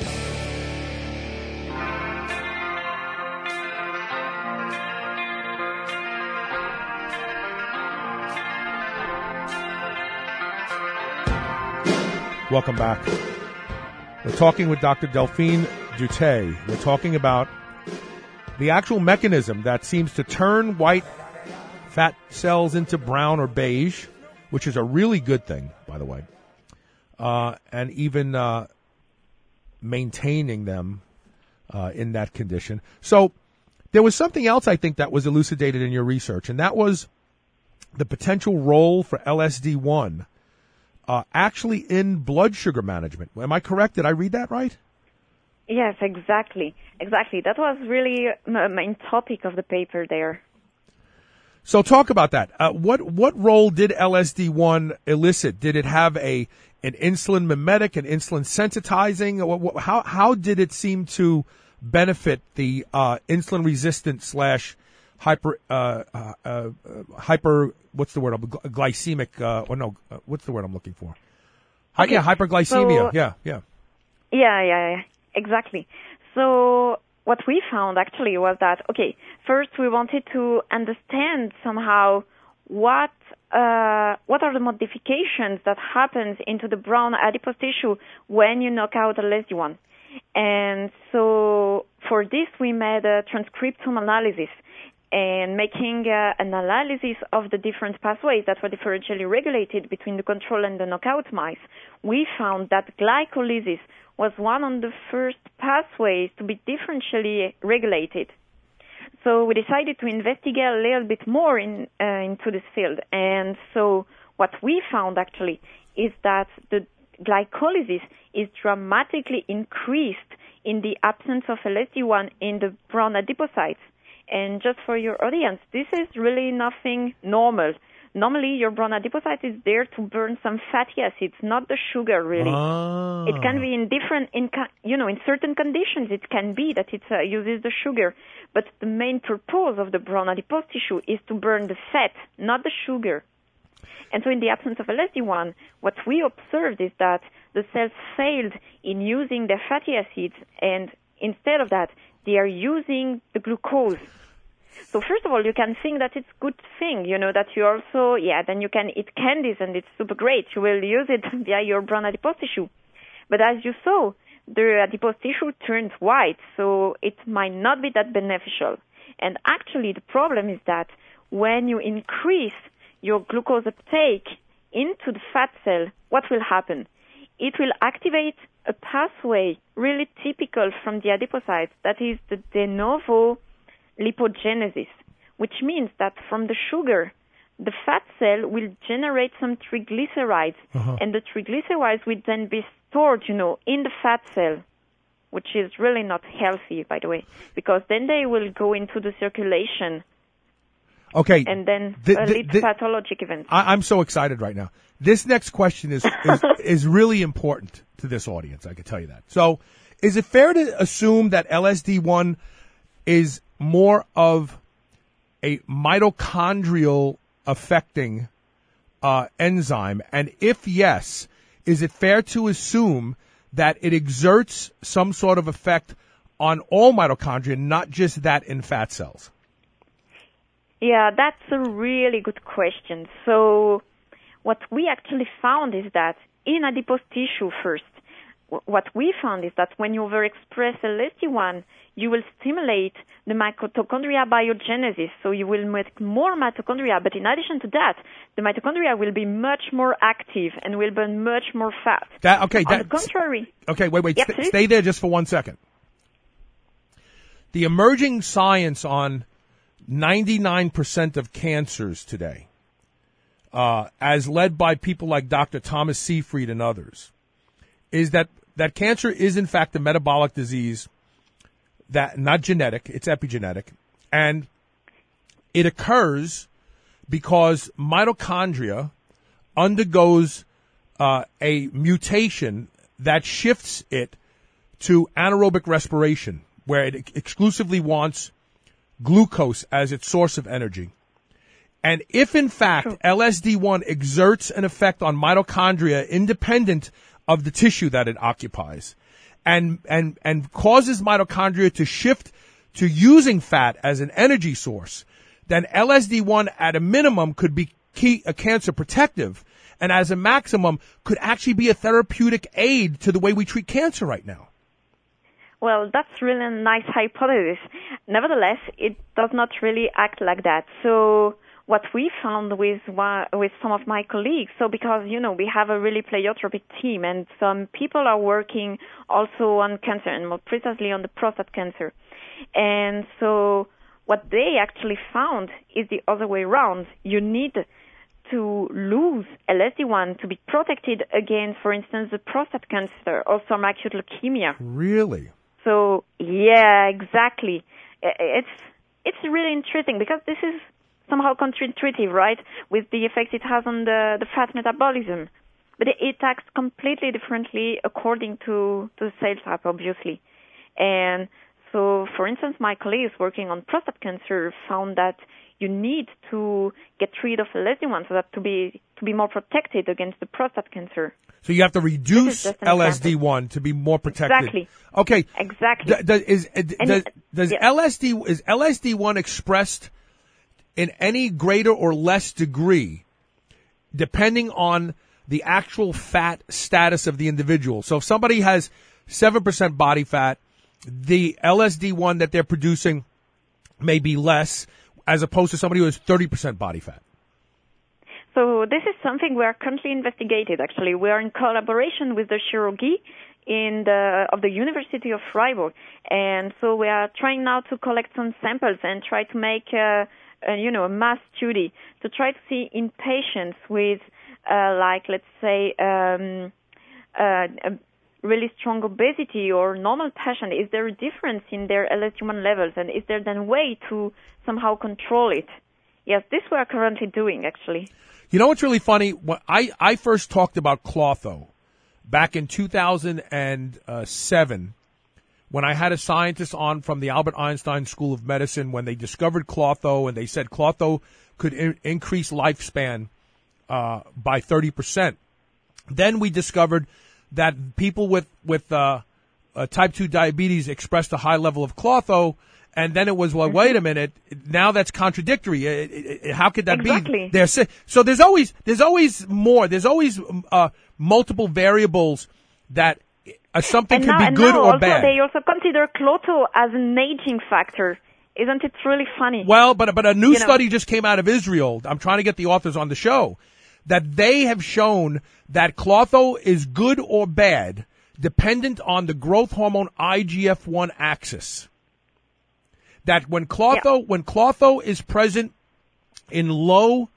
S2: Welcome back. We're talking with Dr. Delphine Dutay. We're talking about the actual mechanism that seems to turn white fat cells into brown or beige, which is a really good thing, by the way, and even maintaining them in that condition. So there was something else I think that was elucidated in your research, and that was the potential role for LSD-1 actually in blood sugar management. Am I correct? Did I read that right?
S3: Yes, exactly. Exactly. That was really the main topic of the paper there.
S2: So talk about that. What role did LSD-1 elicit? Did it have an insulin mimetic, an insulin sensitizing? How did it seem to benefit the insulin resistant / hyper what's the word? Glycemic what's the word I'm looking for?
S3: Okay.
S2: Hyperglycemia.
S3: So, Yeah, exactly. So what we found actually was that, okay, first we wanted to understand somehow what are the modifications that happens into the brown adipose tissue when you knock out LSD-1. And so for this we made a transcriptome analysis and making an analysis of the different pathways that were differentially regulated between the control and the knockout mice. We found that glycolysis was one of the first pathways to be differentially regulated. So we decided to investigate a little bit more into this field. And so what we found actually is that the glycolysis is dramatically increased in the absence of LSD-1 in the brown adipocytes. And just for your audience, this is really nothing normal. Normally, your brown adipocyte is there to burn some fatty acids, not the sugar, really.
S2: Ah.
S3: It can be in certain conditions, it can be that it uses the sugar. But the main purpose of the brown adipose tissue is to burn the fat, not the sugar. And so in the absence of LSD-1, what we observed is that the cells failed in using their fatty acids, and instead of that, they are using the glucose. So first of all, you can think that it's a good thing, that you also, then you can eat candies and it's super great. You will use it via your brown adipose tissue. But as you saw, the adipose tissue turns white, so it might not be that beneficial. And actually, the problem is that when you increase your glucose uptake into the fat cell, what will happen? It will activate a pathway really typical from the adipocytes, that is the de novo lipogenesis, which means that from the sugar, the fat cell will generate some triglycerides, and the triglycerides will then be stored, in the fat cell, which is really not healthy, by the way, because then they will go into the circulation.
S2: Okay.
S3: And then lead to pathologic events.
S2: I'm so excited right now. This next question is really important to this audience, I can tell you that. So, is it fair to assume that LSD-1 is more of a mitochondrial affecting enzyme? And if yes, is it fair to assume that it exerts some sort of effect on all mitochondria, not just that in fat cells?
S3: Yeah, that's a really good question. So what we actually found is that in adipose tissue first, what we found is that when you overexpress LSD-1, you will stimulate the mitochondria biogenesis, so you will make more mitochondria. But in addition to that, the mitochondria will be much more active and will burn much more fat. On the contrary.
S2: Okay, wait.
S3: Yeah,
S2: stay there just for 1 second. The emerging science on 99% of cancers today as led by people like Dr. Thomas Seyfried and others, is that cancer is in fact a metabolic disease, that not genetic, it's epigenetic, and it occurs because mitochondria undergoes a mutation that shifts it to anaerobic respiration, where it exclusively wants glucose as its source of energy. And if in fact LSD1 exerts an effect on mitochondria independent of the tissue that it occupies, and causes mitochondria to shift to using fat as an energy source, then LSD1 at a minimum could be cancer protective, and as a maximum could actually be a therapeutic aid to the way we treat cancer right now.
S3: Well, that's really a nice hypothesis. Nevertheless, it does not really act like that. So what we found with some of my colleagues, so because, we have a really pleiotropic team, and some people are working also on cancer, and more precisely on the prostate cancer. And so what they actually found is the other way around. You need to lose LSD1 to be protected against, for instance, the prostate cancer or some acute leukemia.
S2: Really?
S3: So, yeah, exactly. It's really interesting because this is somehow counterintuitive, right, with the effect it has on the fat metabolism. But it acts completely differently according to the cell type, obviously. And so, for instance, my colleagues working on prostate cancer found that you need to get rid of LSD1 so that to be more protected against the prostate cancer.
S2: So you have to reduce LSD1 to be more protected.
S3: Exactly.
S2: Okay.
S3: Exactly.
S2: Is LSD1 expressed in any greater or less degree depending on the actual fat status of the individual? So if somebody has 7% body fat, the LSD1 that they're producing may be less as opposed to somebody who has 30% body fat.
S3: So this is something we are currently investigating, actually. We are in collaboration with the chirurgy of the University of Freiburg. And so we are trying now to collect some samples and try to make a mass study to try to see in patients with, let's say, a really strong obesity or normal patient, is there a difference in their LSD1 levels, and is there then a way to somehow control it? Yes, this we are currently doing, actually.
S2: You know what's really funny? When I first talked about Klotho back in 2007, when I had a scientist on from the Albert Einstein School of Medicine, when they discovered Klotho, and they said Klotho could increase lifespan by 30%. Then we discovered that people with type 2 diabetes expressed a high level of Klotho, and then it was, well, wait a minute, now that's contradictory. How could that
S3: be?
S2: So there's always more. There's always multiple variables that something could be good or bad.
S3: They also consider Klotho as an aging factor. Isn't it really funny?
S2: Well, but a new study just came out of Israel. I'm trying to get the authors on the show. That they have shown that Klotho is good or bad dependent on the growth hormone IGF-1 axis. That when Klotho is present in low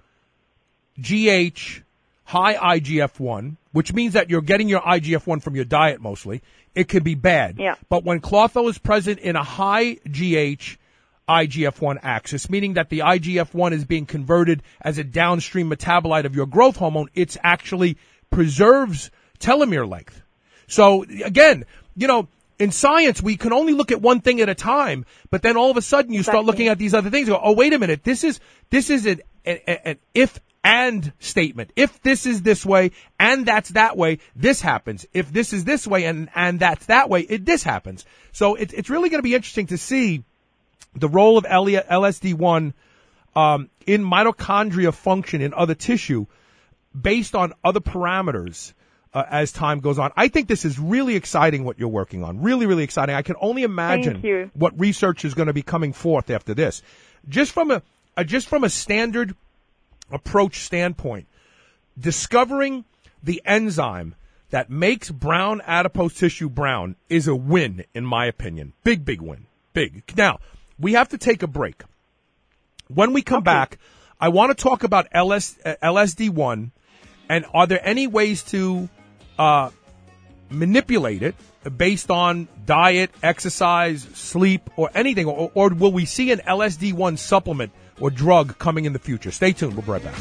S2: GH, high IGF-1, which means that you're getting your IGF-1 from your diet mostly, it could be bad.
S3: Yeah.
S2: But when Klotho is present in a high GH IGF-1 axis, meaning that the IGF-1 is being converted as a downstream metabolite of your growth hormone, it actually preserves telomere length. So again, in science, we can only look at one thing at a time, but then all of a sudden you start looking at these other things and go, oh, wait a minute, this is an if and statement. If this is this way and that's that way, this happens. If this is this way and that's that way, this happens. So it's really going to be interesting to see the role of LSD1 in mitochondria function in other tissue based on other parameters as time goes on. I think this is really exciting what you're working on. Really, really exciting. I can only imagine what research is going to be coming forth after this. Just from a standard approach standpoint, discovering the enzyme that makes brown adipose tissue brown is a win, in my opinion. Big win. Big. Now, we have to take a break. When we come back, I want to talk about LSD-1, and are there any ways to manipulate it based on diet, exercise, sleep, or anything? Or will we see an LSD-1 supplement or drug coming in the future? Stay tuned. We'll be right back.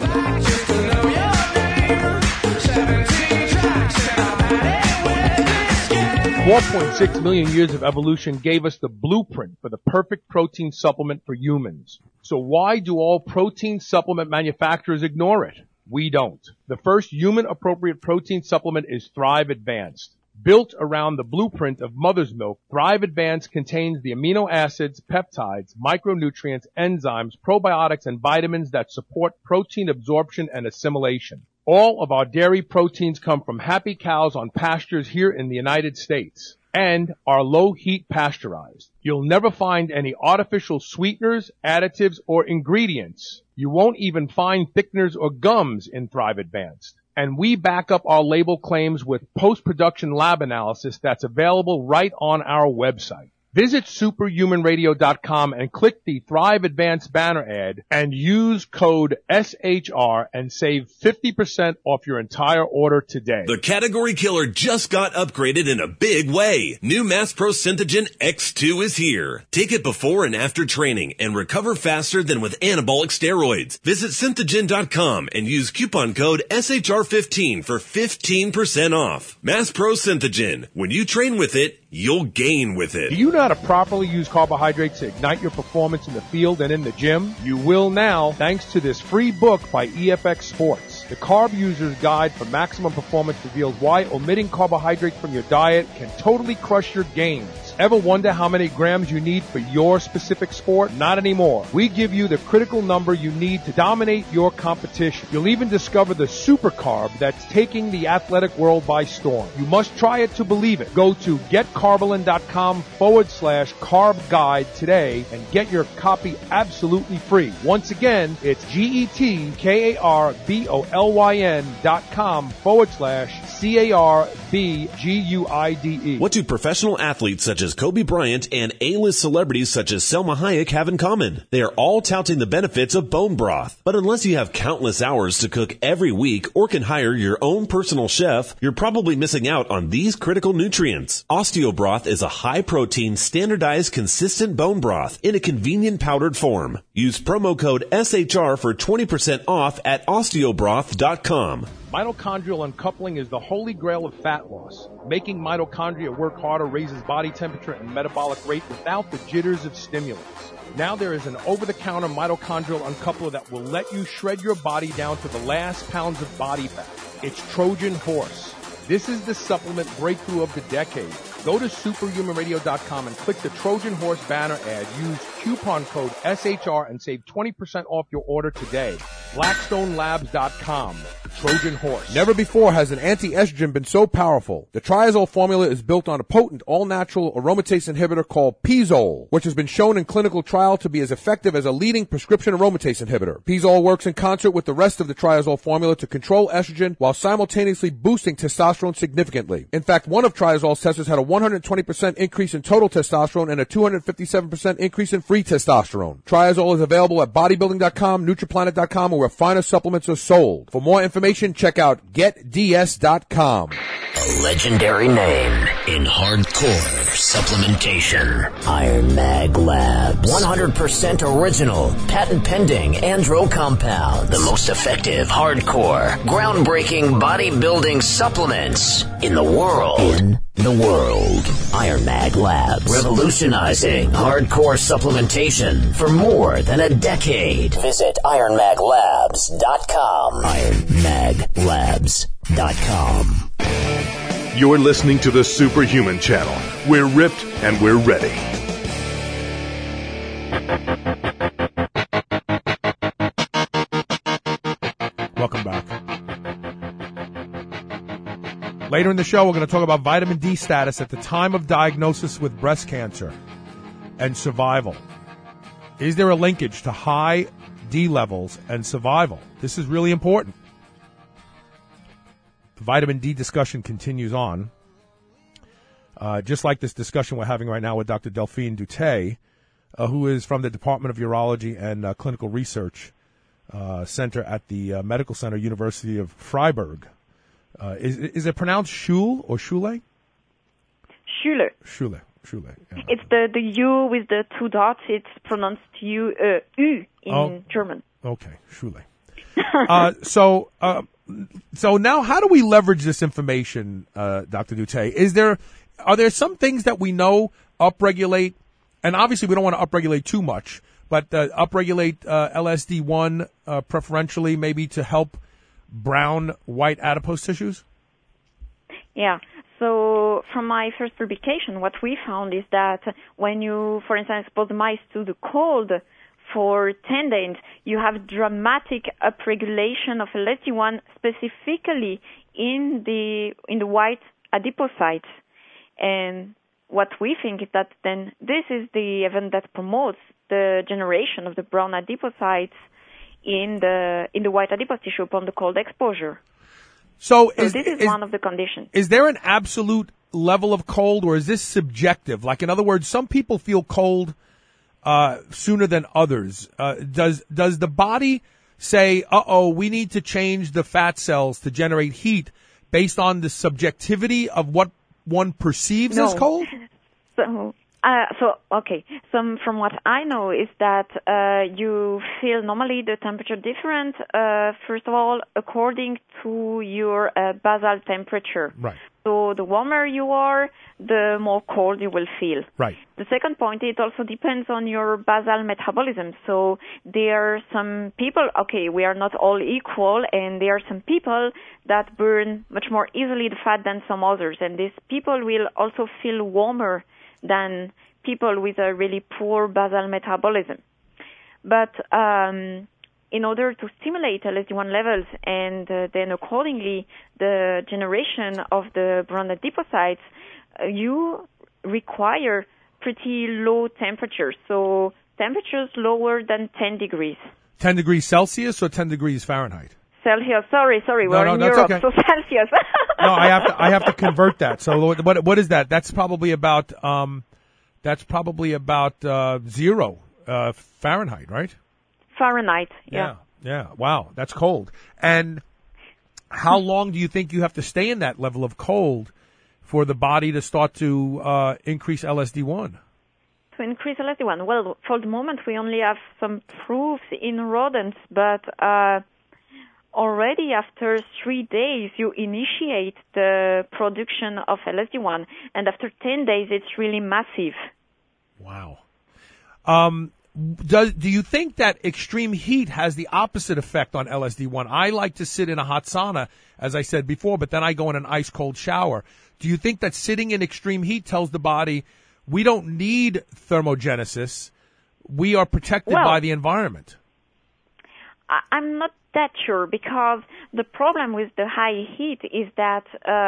S6: 4.6 million years of evolution gave us the blueprint for the perfect protein supplement for humans. So why do all protein supplement manufacturers ignore it? We don't. The first human-appropriate protein supplement is Thrive Advanced. Built around the blueprint of mother's milk, Thrive Advanced contains the amino acids, peptides, micronutrients, enzymes, probiotics, and vitamins that support protein absorption and assimilation. All of our dairy proteins come from happy cows on pastures here in the United States and are low-heat pasteurized. You'll never find any artificial sweeteners, additives, or ingredients. You won't even find thickeners or gums in Thrive Advanced. And we back up our label claims with post-production lab analysis that's available right on our website. Visit superhumanradio.com and click the Thrive Advanced banner ad and use code SHR and save 50% off your entire order today.
S5: The category killer just got upgraded in a big way. New Mass Pro Synthogen X2 is here. Take it before and after training and recover faster than with anabolic steroids. Visit Synthogen.com and use coupon code SHR15 for 15% off. Mass Pro Synthogen. When you train with it, you'll gain with it.
S6: Do you know how to properly use carbohydrates to ignite your performance in the field and in the gym? You will now, thanks to this free book by EFX Sports. The Carb User's Guide for Maximum Performance reveals why omitting carbohydrates from your diet can totally crush your gains. Ever wonder how many grams you need for your specific sport? Not anymore. We give you the critical number you need to dominate your competition. You'll even discover the super carb that's taking the athletic world by storm. You must try it to believe it. Go to getcarbolyn.com/carb guide today and get your copy absolutely free. Once again, it's GETKARBOLYN.com/CARBGUIDE.
S5: What do professional athletes such as Kobe Bryant and A-list celebrities such as Selma Hayek have in common? They are all touting the benefits of bone broth. But unless you have countless hours to cook every week or can hire your own personal chef, you're probably missing out on these critical nutrients. OsteoBroth is a high-protein, standardized, consistent bone broth in a convenient powdered form. Use promo code SHR for 20% off at osteobroth.com.
S6: Mitochondrial uncoupling is the holy grail of fat loss. Making mitochondria work harder raises body temperature and metabolic rate without the jitters of stimulants. Now there is an over-the-counter mitochondrial uncoupler that will let you shred your body down to the last pounds of body fat. It's Trojan Horse. This is the supplement breakthrough of the decade. Go to superhumanradio.com and click the Trojan Horse banner ad. Use coupon code SHR and save 20% off your order today. BlackstoneLabs.com. Trojan Horse.
S10: Never before has an anti-estrogen been so powerful. The Triazole formula is built on a potent, all-natural aromatase inhibitor called Pizole, which has been shown in clinical trial to be as effective as a leading prescription aromatase inhibitor. Pizole works in concert with the rest of the Triazole formula to control estrogen while simultaneously boosting testosterone significantly. In fact, one of Triazole's testers had a 120% increase in total testosterone and a 257% increase in free testosterone. Triazole is available at bodybuilding.com, Nutriplanet.com, or where finer supplements are sold. For more information, check out GetDS.com.
S11: A legendary name in hardcore supplementation. Iron Mag Labs. 100% original, patent pending andro compounds. The most effective hardcore, groundbreaking bodybuilding supplements in the world. Iron Mag Labs. Revolutionizing hardcore supplementation for more than a decade. Visit IronMagLabs.com. IronMagLabs.com.
S1: You're listening to the Superhuman Channel. We're ripped and we're ready.
S2: Welcome back. Later in the show, we're going to talk about vitamin D status at the time of diagnosis with breast cancer and survival. Is there a linkage to high D levels and survival? This is really important. The vitamin D discussion continues on. Just like this discussion we're having right now with Dr. Delphine Dutay, who is from the Department of Urology and Clinical Research Center at the Medical Center, University of Freiburg. Is it pronounced Schule or Schule?
S3: Schule.
S2: Schule. Yeah.
S3: It's the U with the two dots. It's pronounced U in German.
S2: Okay, Schule. So now, how do we leverage this information, Dr. Dutey? Are there some things that we know upregulate, and obviously we don't want to upregulate too much, but upregulate LSD1 preferentially, maybe to help brown white adipose tissues?
S3: Yeah. So from my first publication, what we found is that when you, for instance, expose mice to the cold for 10 days, you have dramatic upregulation of LSD1 specifically in the white adipocytes. And what we think is that then this is the event that promotes the generation of the brown adipocytes in the white adipose tissue upon the cold exposure. So this is one of the conditions.
S2: Is there an absolute level of cold, or is this subjective? Like, in other words, some people feel cold sooner than others. Does the body say, we need to change the fat cells to generate heat based on the subjectivity of what one perceives as cold? From what I know is that you feel normally the temperature different, first of all, according to your basal temperature. Right.
S3: So the warmer you are, the more cold you will feel.
S2: Right.
S3: The second point, it also depends on your basal metabolism. So there are some people, we are not all equal, and there are some people that burn much more easily the fat than some others. And these people will also feel warmer than people with a really poor basal metabolism. But in order to stimulate LSD1 levels and then accordingly the generation of the brown adipocytes, you require pretty low temperatures. So temperatures lower than 10 degrees.
S2: 10 degrees Celsius or 10 degrees Fahrenheit?
S3: Celsius. Sorry. We're in Europe,
S2: okay.
S3: So Celsius.
S2: No, I have to convert that. So what is that? That's probably about 0 Fahrenheit, right?
S3: Fahrenheit. Yeah.
S2: Wow, that's cold. And how long do you think you have to stay in that level of cold for the body to start to increase LSD1?
S3: To increase LSD1? Well, for the moment we only have some proofs in rodents, but already after 3 days you initiate the production of LSD1, and after 10 days it's really massive.
S2: Wow. Do you think that extreme heat has the opposite effect on LSD1? I like to sit in a hot sauna, as I said before, but then I go in an ice cold shower. Do you think that sitting in extreme heat tells the body we don't need thermogenesis, we are protected by the environment?
S3: I'm not that sure, because the problem with the high heat is that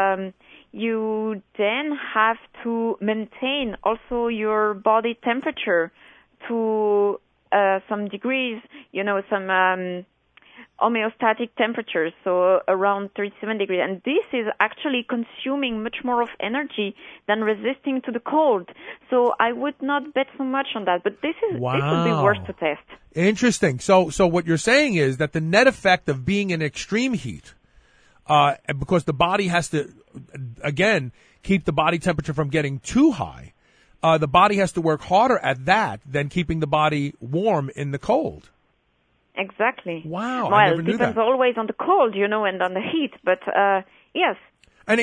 S3: you then have to maintain also your body temperature to some degrees, some homeostatic temperatures, so around 37 degrees. And this is actually consuming much more of energy than resisting to the cold. So I would not bet so much on that, but this would be worth to test.
S2: Interesting. So what you're saying is that the net effect of being in extreme heat, because the body has to, again, keep the body temperature from getting too high, the body has to work harder at that than keeping the body warm in the cold.
S3: Exactly.
S2: Wow,
S3: well,
S2: I never knew
S3: it depends
S2: that.
S3: always on the cold, and on the heat, but yes.
S2: And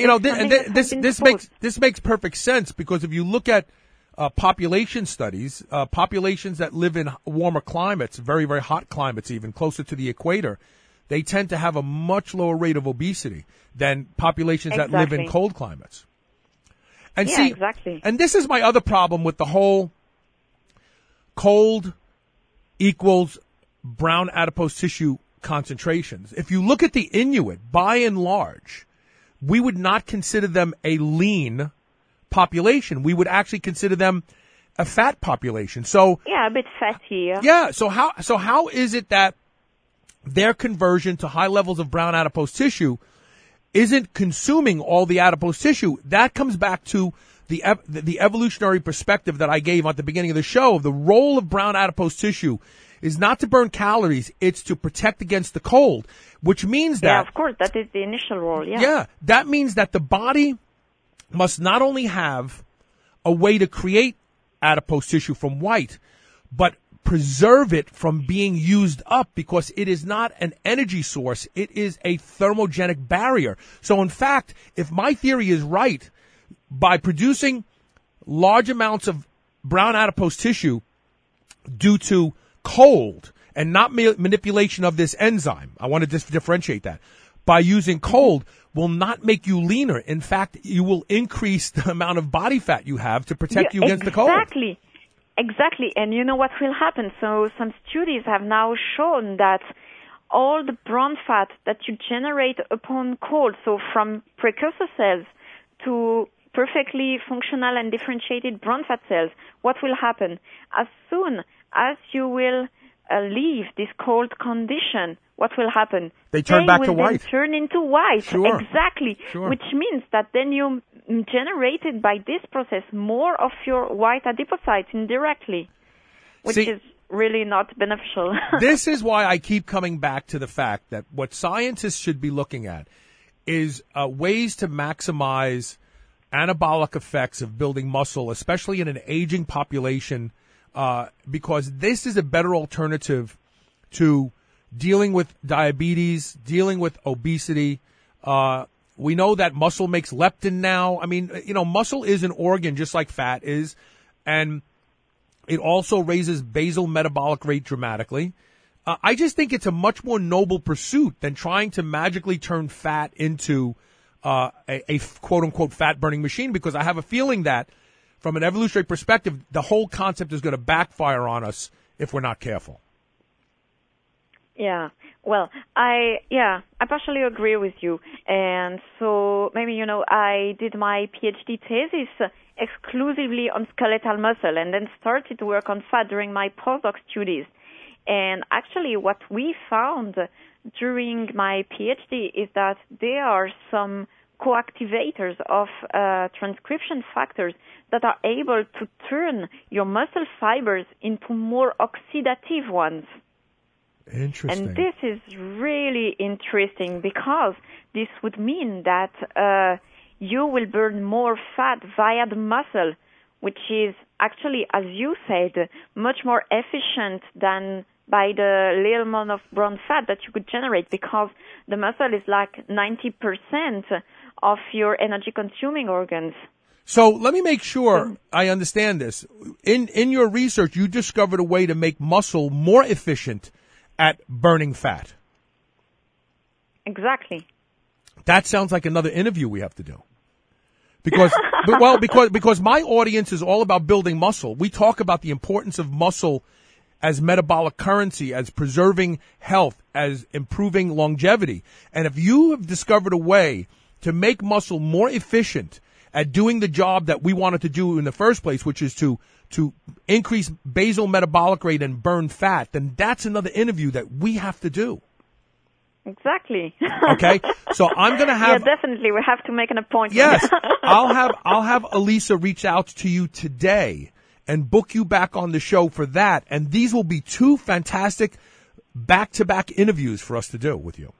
S2: this makes perfect sense, because if you look at population studies, populations that live in warmer climates, very, very hot climates even, closer to the equator, they tend to have a much lower rate of obesity than populations that live in cold climates. And
S3: exactly.
S2: And this is my other problem with the whole cold equals brown adipose tissue concentrations. If you look at the Inuit, by and large, we would not consider them a lean population. We would actually consider them a fat population. So
S3: a bit fatty.
S2: Yeah. So how is it that their conversion to high levels of brown adipose tissue isn't consuming all the adipose tissue? That comes back to the evolutionary perspective that I gave at the beginning of the show. The role of brown adipose tissue is not to burn calories, it's to protect against the cold, which means that...
S3: Yeah, of course, that is the initial role, yeah.
S2: Yeah, that means that the body must not only have a way to create adipose tissue from white, but preserve it from being used up because it is not an energy source. It is a thermogenic barrier. So in fact, if my theory is right, by producing large amounts of brown adipose tissue due to cold and not manipulation of this enzyme, I want to differentiate that, by using cold will not make you leaner. In fact, you will increase the amount of body fat you have to protect you against the cold.
S3: Exactly. And you know what will happen? So some studies have now shown that all the brown fat that you generate upon cold, so from precursor cells to perfectly functional and differentiated brown fat cells, what will happen? As soon as you will leave this cold condition, what will happen?
S2: They turn back to white.
S3: They will then turn into white.
S2: Sure.
S3: Exactly.
S2: Sure.
S3: Which means that then you generated by this process more of your white adipocytes indirectly, which is really not beneficial.
S2: This is why I keep coming back to the fact that what scientists should be looking at is ways to maximize anabolic effects of building muscle, especially in an aging population, because this is a better alternative to dealing with diabetes, dealing with obesity. We know that muscle makes leptin now. I mean, muscle is an organ just like fat is, and it also raises basal metabolic rate dramatically. I just think it's a much more noble pursuit than trying to magically turn fat into a quote-unquote fat-burning machine, because I have a feeling that from an evolutionary perspective, the whole concept is going to backfire on us if we're not careful.
S3: Yeah, well, I partially agree with you. And so maybe, I did my PhD thesis exclusively on skeletal muscle and then started to work on fat during my postdoc studies. And actually what we found during my PhD is that there are some co-activators of transcription factors that are able to turn your muscle fibers into more oxidative ones.
S2: Interesting.
S3: And this is really interesting because this would mean that you will burn more fat via the muscle, which is actually, as you said, much more efficient than by the little amount of brown fat that you could generate, because the muscle is like 90% of your energy-consuming organs.
S2: So let me make sure I understand this. In your research, you discovered a way to make muscle more efficient at burning fat.
S3: Exactly.
S2: That sounds like another interview we have to do. Because my audience is all about building muscle. We talk about the importance of muscle as metabolic currency, as preserving health, as improving longevity. And if you have discovered a way to make muscle more efficient at doing the job that we wanted to do in the first place, which is to increase basal metabolic rate and burn fat, then that's another interview that we have to do.
S3: Exactly.
S2: Okay, so I'm going to have...
S3: Yeah, definitely. We have to make an appointment.
S2: Yes, I'll have Elisa reach out to you today and book you back on the show for that. And these will be two fantastic back-to-back interviews for us to do with you.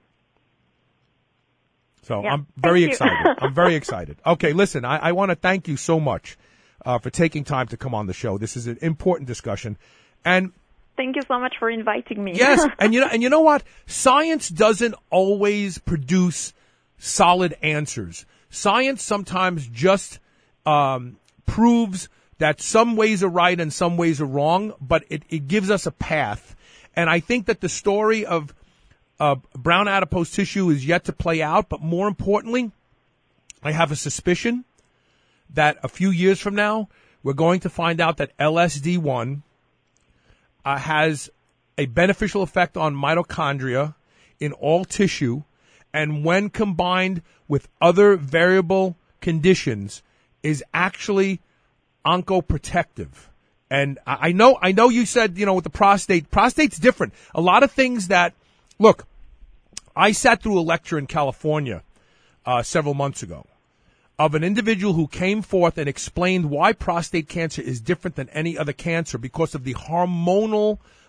S2: So yeah, I'm very excited. I'm very excited. Okay, listen, I want to thank you so much for taking time to come on the show. This is an important discussion. And
S3: thank you so much for inviting me.
S2: Yes, and you know what? Science doesn't always produce solid answers. Science sometimes just proves that some ways are right and some ways are wrong, but it gives us a path. And I think that the story of brown adipose tissue is yet to play out, but more importantly, I have a suspicion that a few years from now, we're going to find out that LSD1 has a beneficial effect on mitochondria in all tissue, and when combined with other variable conditions, is actually oncoprotective. And I know you said, with the prostate's different. A lot of things that, look, I sat through a lecture in California several months ago of an individual who came forth and explained why prostate cancer is different than any other cancer because of the hormonal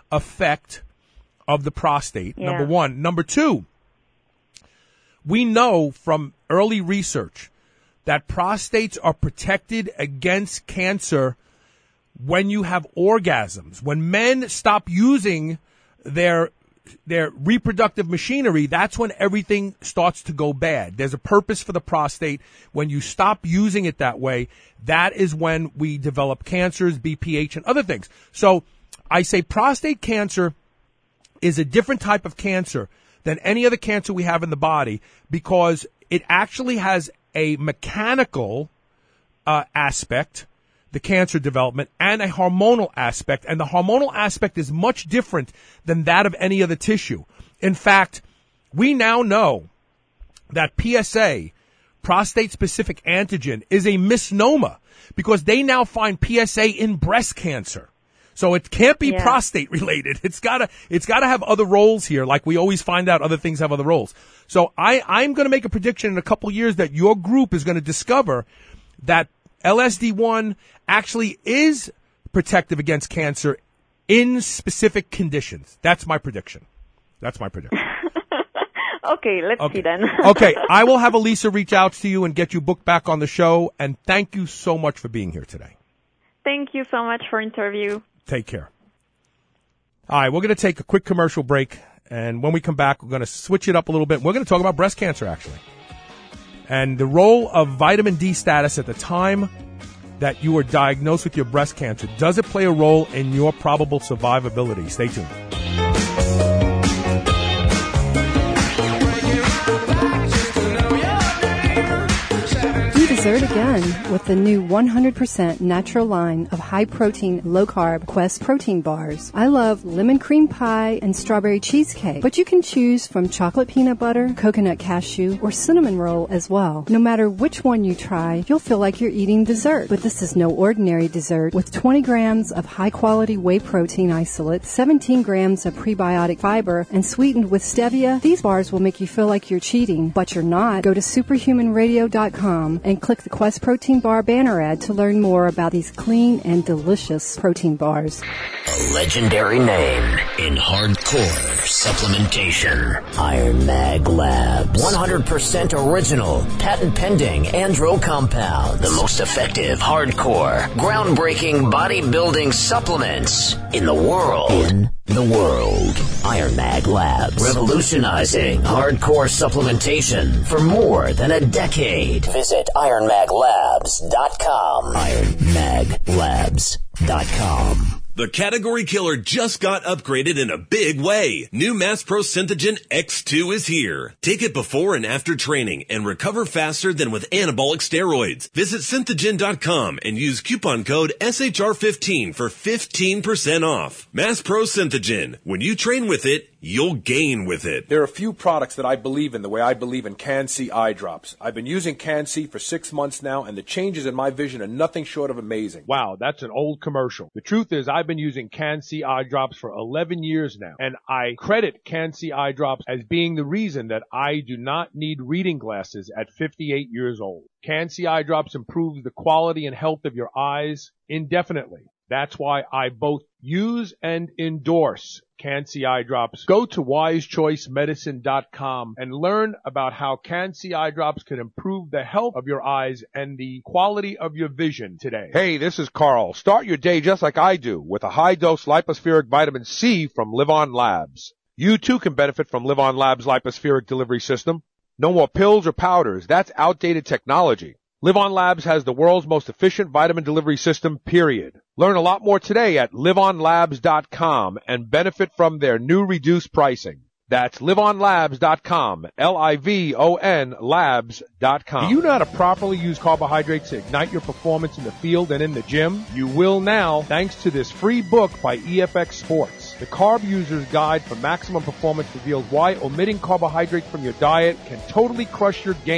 S2: effect of the prostate, number one. Number two, we know from early research that prostates are protected against cancer when you have orgasms. When men stop using their reproductive machinery, that's when everything starts to go bad. There's a purpose for the prostate. When you stop using it that way, that is when we develop cancers, BPH, and other things. So I say prostate cancer is a different type of cancer than any other cancer we have in the body because it actually has a mechanical aspect, the cancer development, and a hormonal aspect. And the hormonal aspect is much different than that of any other tissue. In fact, we now know that PSA, prostate-specific antigen, is a misnomer because they now find PSA in breast cancer. So it can't be prostate related. It's gotta have other roles here. Like we always find out other things have other roles. So I'm going to make a prediction in a couple years that your group is going to discover that LSD1 actually is protective against cancer in specific conditions. That's my prediction.
S3: Okay, let's see then.
S2: Okay, I will have Elisa reach out to you and get you booked back on the show. And thank you so much for being here today.
S3: Thank you so much for interview.
S2: Take care. All right, we're going to take a quick commercial break, and when we come back, we're going to switch it up a little bit. We're going to talk about breast cancer, actually, and the role of vitamin D status at the time that you are diagnosed with your breast cancer. Does it play a role in your probable survivability? Stay tuned.
S9: Dessert again with the new 100% natural line of high-protein, low-carb Quest protein bars. I love lemon cream pie and strawberry cheesecake, but you can choose from chocolate peanut butter, coconut cashew, or cinnamon roll as well. No matter which one you try, you'll feel like you're eating dessert. But this is no ordinary dessert. With 20 grams of high-quality whey protein isolate, 17 grams of prebiotic fiber, and sweetened with stevia, these bars will make you feel like you're cheating, but you're not. Go to superhumanradio.com and click the Quest Protein Bar banner ad to learn more about these clean and delicious protein bars.
S11: A legendary name in hardcore supplementation. Iron Mag Labs. 100% original, patent pending andro compounds. The most effective, hardcore, groundbreaking bodybuilding supplements in the world. Iron Mag Labs. Revolutionizing hardcore supplementation for more than a decade. Visit IronMagLabs.com. IronMagLabs.com.
S5: The category killer just got upgraded in a big way. New Mass Pro Synthogen X2 is here. Take it before and after training and recover faster than with anabolic steroids. Visit Synthogen.com and use coupon code SHR15 for 15% off. Mass Pro Synthogen. When you train with it, you'll gain with it.
S10: There are a few products that I believe in the way I believe in Can-C eye drops. I've been using Can-C for 6 months now, and the changes in my vision are nothing short of amazing.
S6: Wow, that's an old commercial. The truth is I've been using Can-C eye drops for 11 years now, and I credit Can-C eye drops as being the reason that I do not need reading glasses at 58 years old. Can-C eye drops improves the quality and health of your eyes indefinitely. That's why I both use and endorse Can-C eye drops. Go to wisechoicemedicine.com and learn about how Can-C eye drops can improve the health of your eyes and the quality of your vision today.
S10: Hey, this is Carl. Start your day just like I do with a high-dose lipospheric vitamin C from Live On Labs. You too can benefit from Live On Labs' lipospheric delivery system. No more pills or powders. That's outdated technology. Live On Labs has the world's most efficient vitamin delivery system, period. Learn a lot more today at liveonlabs.com and benefit from their new reduced pricing. That's liveonlabs.com, Livon labs.com.
S6: Do you know how to properly use carbohydrates to ignite your performance in the field and in the gym? You will now, thanks to this free book by EFX Sports. The Carb User's Guide for Maximum Performance reveals why omitting carbohydrates from your diet can totally crush your gains.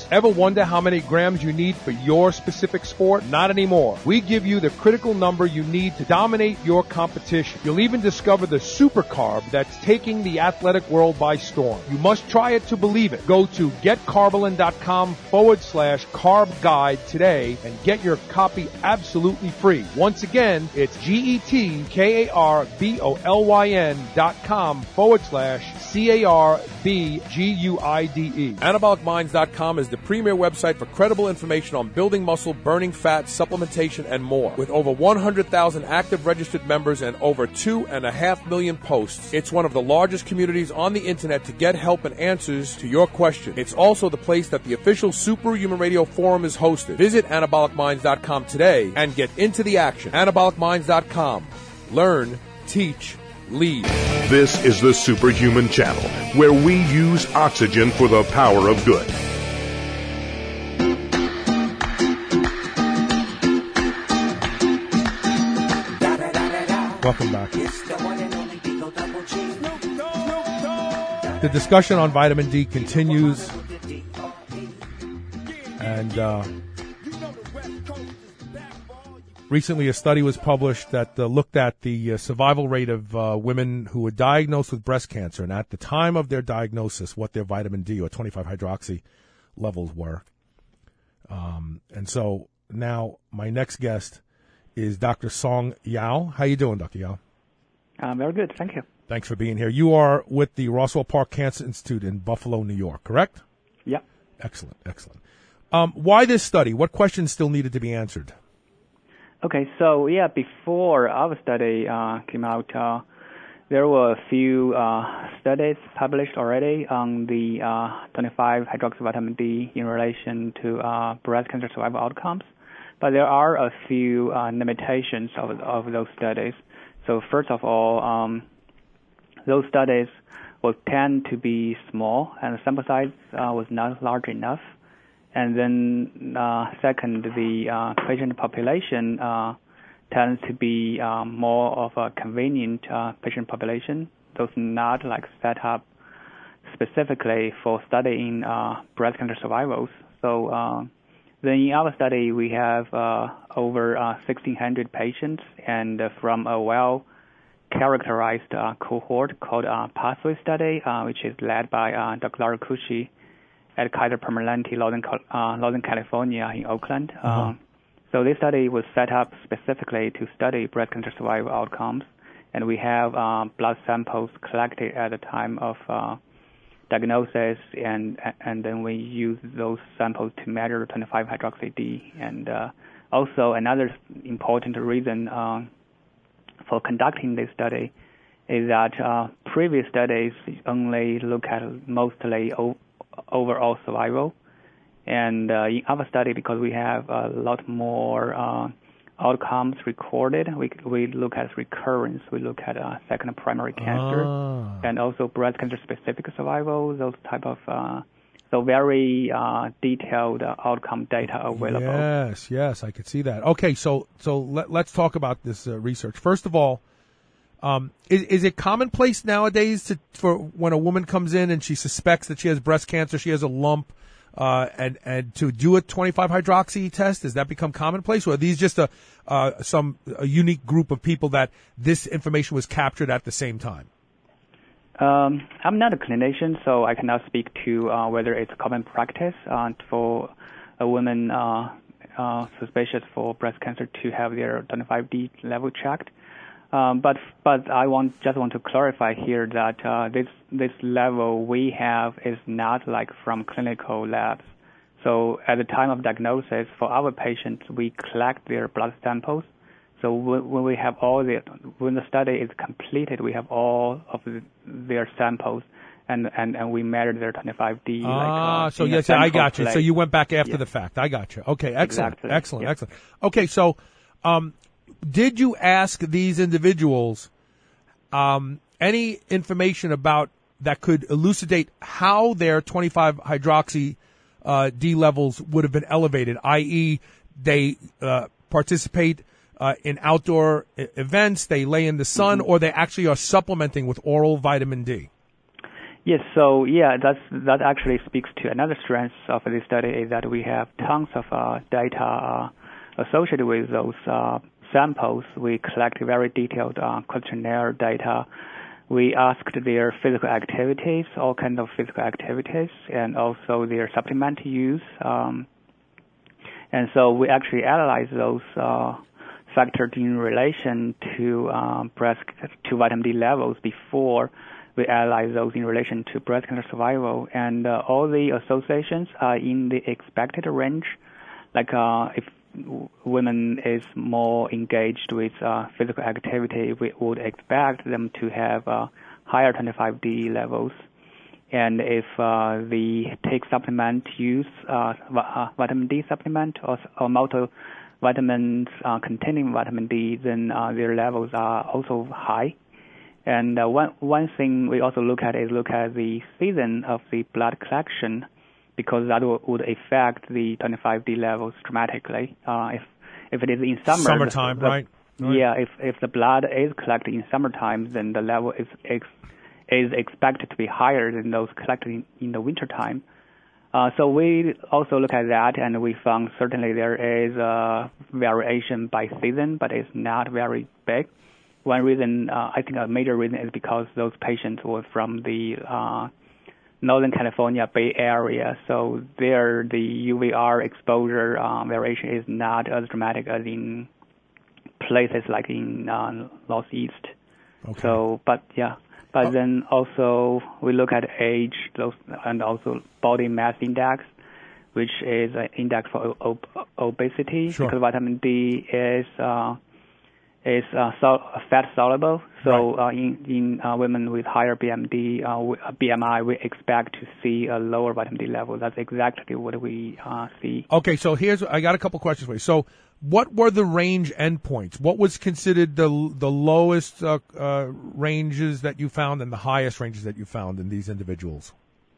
S6: Ever wonder how many grams you need for your specific sport? Not anymore. We give you the critical number you need to dominate your competition. You'll even discover the super carb that's taking the athletic world by storm. You must try it to believe it. Go to getcarbolin.com/carb guide today and get your copy absolutely free. Once again, it's GetKarbolin.com/CARBGUIDE.
S10: AnabolicMinds.com is the premier website for credible information on building muscle, burning fat, supplementation, and more. With over 100,000 active registered members and over 2.5 million posts, it's one of the largest communities on the internet to get help and answers to your questions. It's also the place that the official Superhuman Radio Forum is hosted. Visit AnabolicMinds.com today and get into the action. AnabolicMinds.com. Learn, teach, lead.
S1: This is the Superhuman Channel, where we use oxygen for the power of good.
S2: Welcome back. The discussion on vitamin D continues, and recently a study was published that looked at the survival rate of women who were diagnosed with breast cancer, and at the time of their diagnosis, what their vitamin D or 25-hydroxy levels were. And so now my next guest is Dr. Song Yao. How you doing, Dr. Yao?
S12: Very good, thank you.
S2: Thanks for being here. You are with the Roswell Park Cancer Institute in Buffalo, New York, correct?
S12: Yeah.
S2: Excellent, excellent. Why this study? What questions still needed to be answered?
S12: Okay, so before our study came out, there were a few studies published already on the 25-hydroxyvitamin D in relation to breast cancer survival outcomes. But there are a few limitations of those studies. So first of all, those studies will tend to be small, and the sample size was not large enough. And then second, the patient population tends to be more of a convenient patient population. Those not like set up specifically for studying breast cancer survivals. So then in our study, we have over 1,600 patients, and from a well-characterized cohort called Pathway Study, which is led by Dr. Laura Cucci at Kaiser Permanente, Northern California in Oakland. So this study was set up specifically to study breast cancer survival outcomes, and we have blood samples collected at the time of diagnosis, and then we use those samples to measure 25-hydroxy-D. And also another important reason for conducting this study is that previous studies only look at mostly overall survival. And in our study, because we have a lot more outcomes recorded, we look at recurrence, we look at second primary cancer, and also breast cancer specific survival, those type of so very detailed outcome data available.
S2: Yes, I could see that. Okay, so let's talk about this research. First of all, is it commonplace nowadays for when a woman comes in and she suspects that she has breast cancer, she has a lump, and to do a 25-hydroxy test? Does that become commonplace, or are these just a unique group of people that this information was captured at the same time?
S12: I'm not a clinician, so I cannot speak to whether it's common practice for a woman suspicious for breast cancer to have their 25D level checked. But I just want to clarify here that this level we have is not like from clinical labs. So at the time of diagnosis for our patients, we collect their blood samples. So when we have when the study is completed, we have all of their samples, and we measure their 25D.
S2: So yes, I got you. So you went back after the fact. I got you. Okay, excellent,
S12: exactly.
S2: Excellent. Okay, so did you ask these individuals any information about that could elucidate how their 25-hydroxy D levels would have been elevated, i.e., they participate in outdoor events, they lay in the sun, or they actually are supplementing with oral vitamin D?
S12: Yes, so that actually speaks to another strength of this study is that we have tons of data associated with those samples. We collect very detailed questionnaire data. We asked their physical activities, all kinds of physical activities, and also their supplement use. And so we actually analyze those factors in relation to vitamin D levels before we analyze those in relation to breast cancer survival. And all the associations are in the expected range. Like if women is more engaged with physical activity, we would expect them to have higher 25D levels. And if they take supplement use, vitamin D supplement or multivitamins containing vitamin D, then their levels are also high. And one thing we also look at the season of the blood collection, because that would affect the 25D levels dramatically. If it is in
S2: summertime, right?
S12: Yeah, if the blood is collected in summertime, then the level is expected to be higher than those collected in the wintertime. So we also look at that, and we found certainly there is a variation by season, but it's not very big. One reason, I think a major reason is because those patients were from the Northern California Bay Area, so there the UVR exposure variation is not as dramatic as in places like in Northeast.
S2: Okay.
S12: So, but then also we look at age, and also body mass index, which is an index for obesity,
S2: Sure.
S12: because vitamin D is fat soluble. So
S2: right.
S12: In women with higher BMI, we expect to see a lower vitamin D level. That's exactly what we see.
S2: Okay, so I got a couple questions for you. So what were the range endpoints? What was considered the lowest ranges that you found and the highest ranges that you found in these individuals?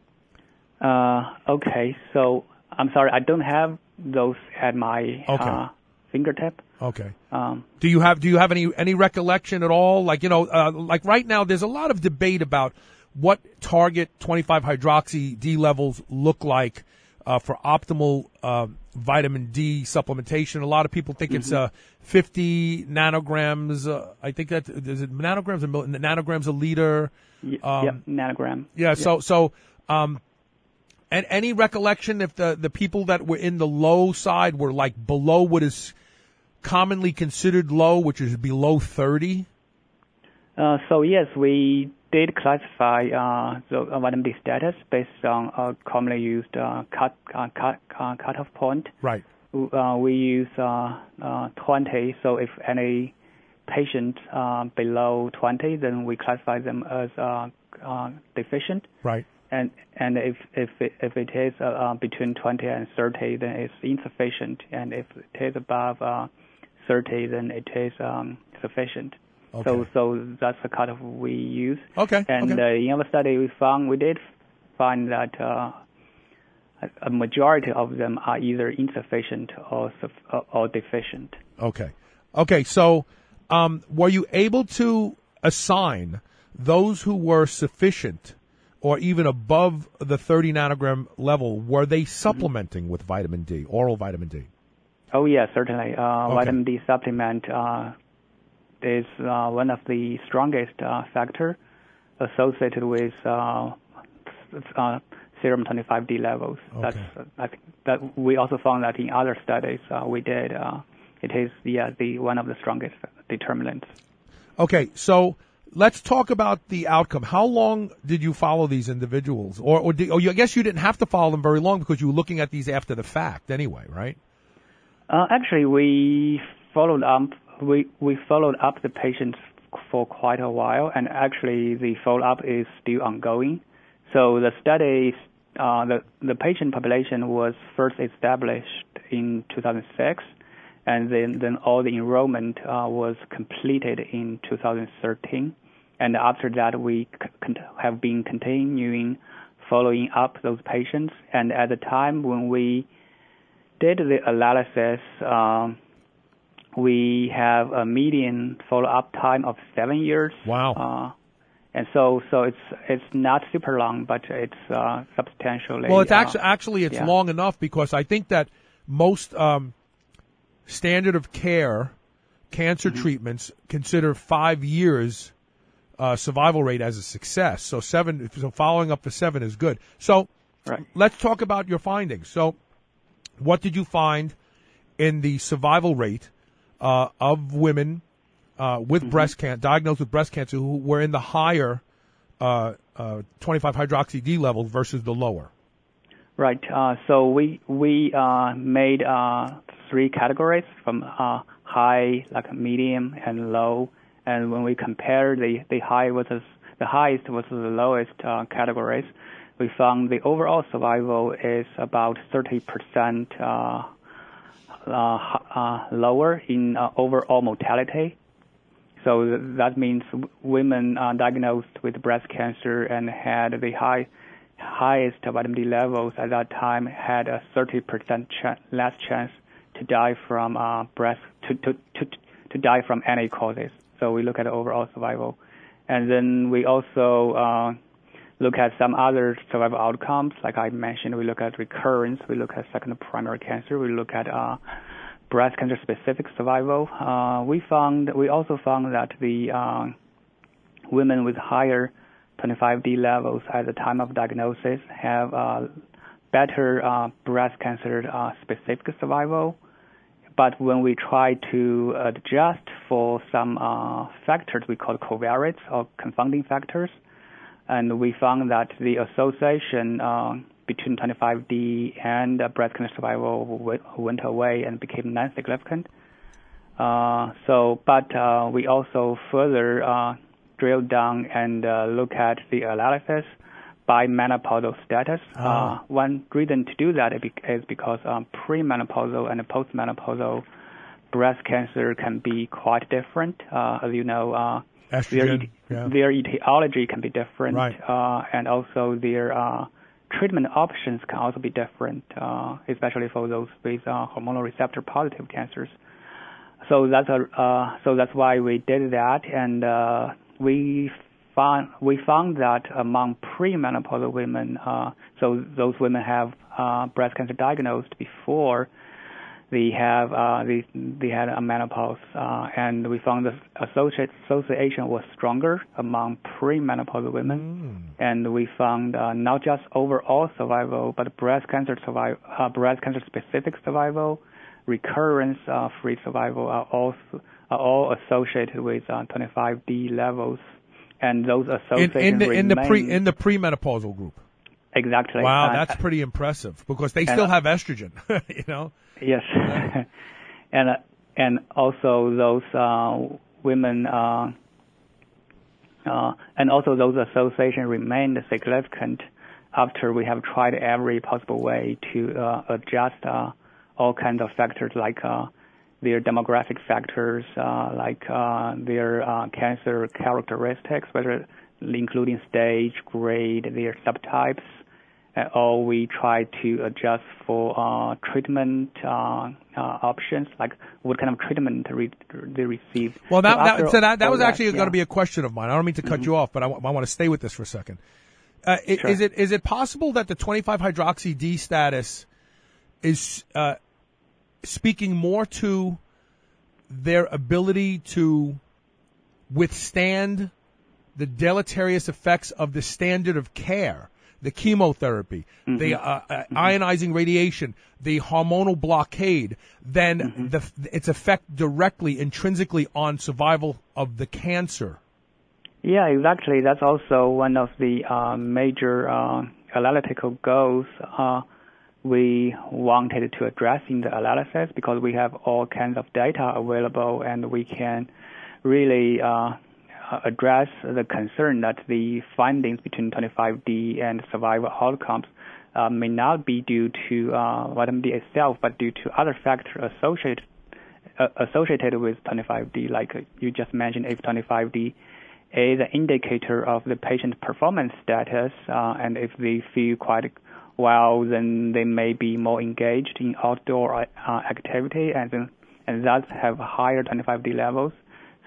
S12: Okay, so I'm sorry, I don't have those at my fingertip.
S2: Okay. Do you have any recollection at all? Like, like right now, there's a lot of debate about what target 25-hydroxy D levels look like for optimal vitamin D supplementation. A lot of people think it's 50 nanograms. I think is it nanograms or nanograms a liter?
S12: Nanogram.
S2: Yeah. So. And any recollection if the people that were in the low side were like below what is commonly considered low, which is below 30?
S12: So yes, we did classify the vitamin D status based on a commonly used cutoff point.
S2: Right.
S12: We use 20. So if any patient below 20, then we classify them as deficient.
S2: Right.
S12: And if it is between 20 and 30, then it's insufficient. And if it is above 30, then it is sufficient.
S2: Okay.
S12: So that's the cutoff we use.
S2: Okay.
S12: And in our study, we did find that a majority of them are either insufficient or deficient.
S2: Okay. Okay. So, were you able to assign those who were sufficient or even above the 30 nanogram level? Were they supplementing with vitamin D, oral vitamin D?
S12: Oh, yeah, certainly. Vitamin D supplement is one of the strongest factor associated with serum 25D levels.
S2: Okay.
S12: I think that we also found that in other studies we did. It is the one of the strongest determinants.
S2: Okay, so let's talk about the outcome. How long did you follow these individuals? I guess you didn't have to follow them very long because you were looking at these after the fact anyway, right?
S12: Actually, we followed up the patients for quite a while, and actually the follow-up is still ongoing. So the study, the patient population was first established in 2006, and then all the enrollment was completed in 2013. And after that, we have been continuing following up those patients. And at the time when we did the analysis, we have a median follow-up time of 7 years.
S2: Wow.
S12: And so it's not super long, but it's substantially.
S2: Well, it's actually it's long enough because I think that most standard of care cancer treatments consider 5 years survival rate as a success. So following up for 7 is good. So let's talk about your findings. So what did you find in the survival rate of women with breast cancer, diagnosed with breast cancer, who were in the higher 25-hydroxy-D levels versus the lower?
S12: Right. So we made 3 categories from high, like medium, and low. And when we compare the high versus the highest versus the lowest categories, we found the overall survival is about 30% lower in overall mortality. So that means women diagnosed with breast cancer and had the highest vitamin D levels at that time had a 30% less chance to die from to die from any causes. So we look at overall survival, and then we also look at some other survival outcomes. Like I mentioned, we look at recurrence, we look at second primary cancer, we look at breast cancer specific survival. We also found that the women with higher 25D levels at the time of diagnosis have better breast cancer specific survival. But when we try to adjust for some factors we call covariates or confounding factors, and we found that the association between 25D and breast cancer survival went away and became non-significant. But we also further drilled down and look at the analysis by menopausal status. One reason to do that is because premenopausal and postmenopausal breast cancer can be quite different. As you know, their etiology can be different, and also their treatment options can also be different, especially for those with hormonal receptor positive cancers. So that's why we did that, and we found that among premenopausal women, so those women have breast cancer diagnosed before they had a menopause, and we found the association was stronger among premenopausal women, and we found not just overall survival, but breast cancer specific survival, recurrence free survival are all associated with 25D levels. And those associations
S2: in the premenopausal group.
S12: Exactly.
S2: Wow, that's pretty impressive because they still have estrogen, you know.
S12: Yes, and also those women, and also those associations remained significant after we have tried every possible way to adjust all kinds of factors like their demographic factors, like their cancer characteristics, whether including stage, grade, their subtypes, or we try to adjust for treatment options, like what kind of treatment they receive.
S2: Well, that was actually going to be a question of mine. I don't mean to cut you off, but I want to stay with this for a second.
S12: Sure.
S2: Is it possible that the 25-hydroxy-D status is speaking more to their ability to withstand the deleterious effects of the standard of care, the chemotherapy, the ionizing radiation, the hormonal blockade, than its effect directly, intrinsically on survival of the cancer?
S12: Yeah, exactly. That's also one of the major analytical goals we wanted to address in the analysis, because we have all kinds of data available and we can really address the concern that the findings between 25D and survival outcomes may not be due to vitamin D itself, but due to other factors associated with 25D, like you just mentioned. If 25D is an indicator of the patient performance status, and if they feel quite well, then they may be more engaged in outdoor activity, and thus have higher 25D levels.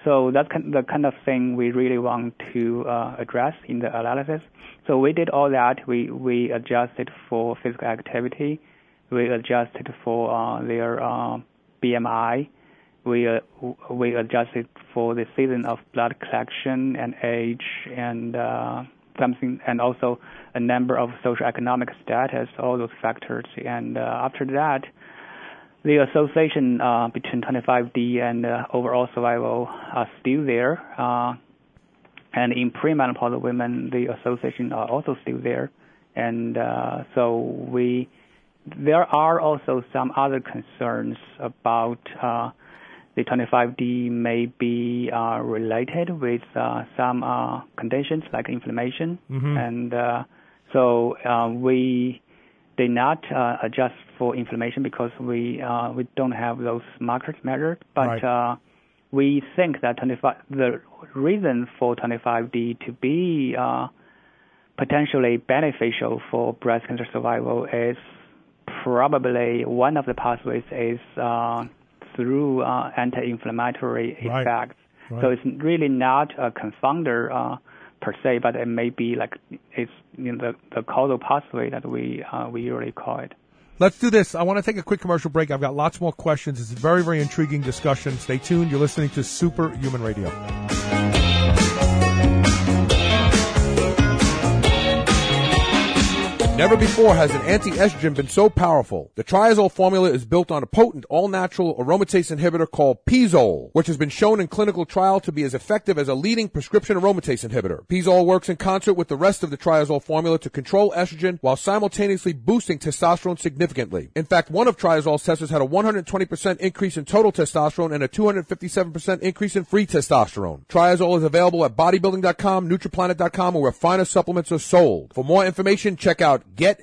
S12: So that's the kind of thing we really want to address in the analysis. So we did all that. We adjusted for physical activity. We adjusted for their BMI. We adjusted for the season of blood collection and age and something, and also a number of socioeconomic status, all those factors. And after that, the association between 25D and overall survival are still there. And in premenopausal women, the association are also still there. And so there are also some other concerns about the 25D may be related with some conditions like inflammation. Mm-hmm. And so we did not adjust for inflammation because we don't have those markers measured. But right. We think that the reason for 25D to be potentially beneficial for breast cancer survival is probably one of the pathways is through anti-inflammatory effects. Right. So it's really not a confounder per se, but it may be like it's the causal pathway that we usually call it.
S2: Let's do this. I want to take a quick commercial break. I've got lots more questions. It's a very, very intriguing discussion. Stay tuned. You're listening to Superhuman Radio.
S10: Never before has an anti-estrogen been so powerful. The triazole formula is built on a potent, all-natural aromatase inhibitor called Pizole, which has been shown in clinical trial to be as effective as a leading prescription aromatase inhibitor. Pizole works in concert with the rest of the triazole formula to control estrogen while simultaneously boosting testosterone significantly. In fact, one of triazole's testers had a 120% increase in total testosterone and a 257% increase in free testosterone. Triazole is available at bodybuilding.com, nutriplanet.com, or where finer supplements are sold. For more information, check out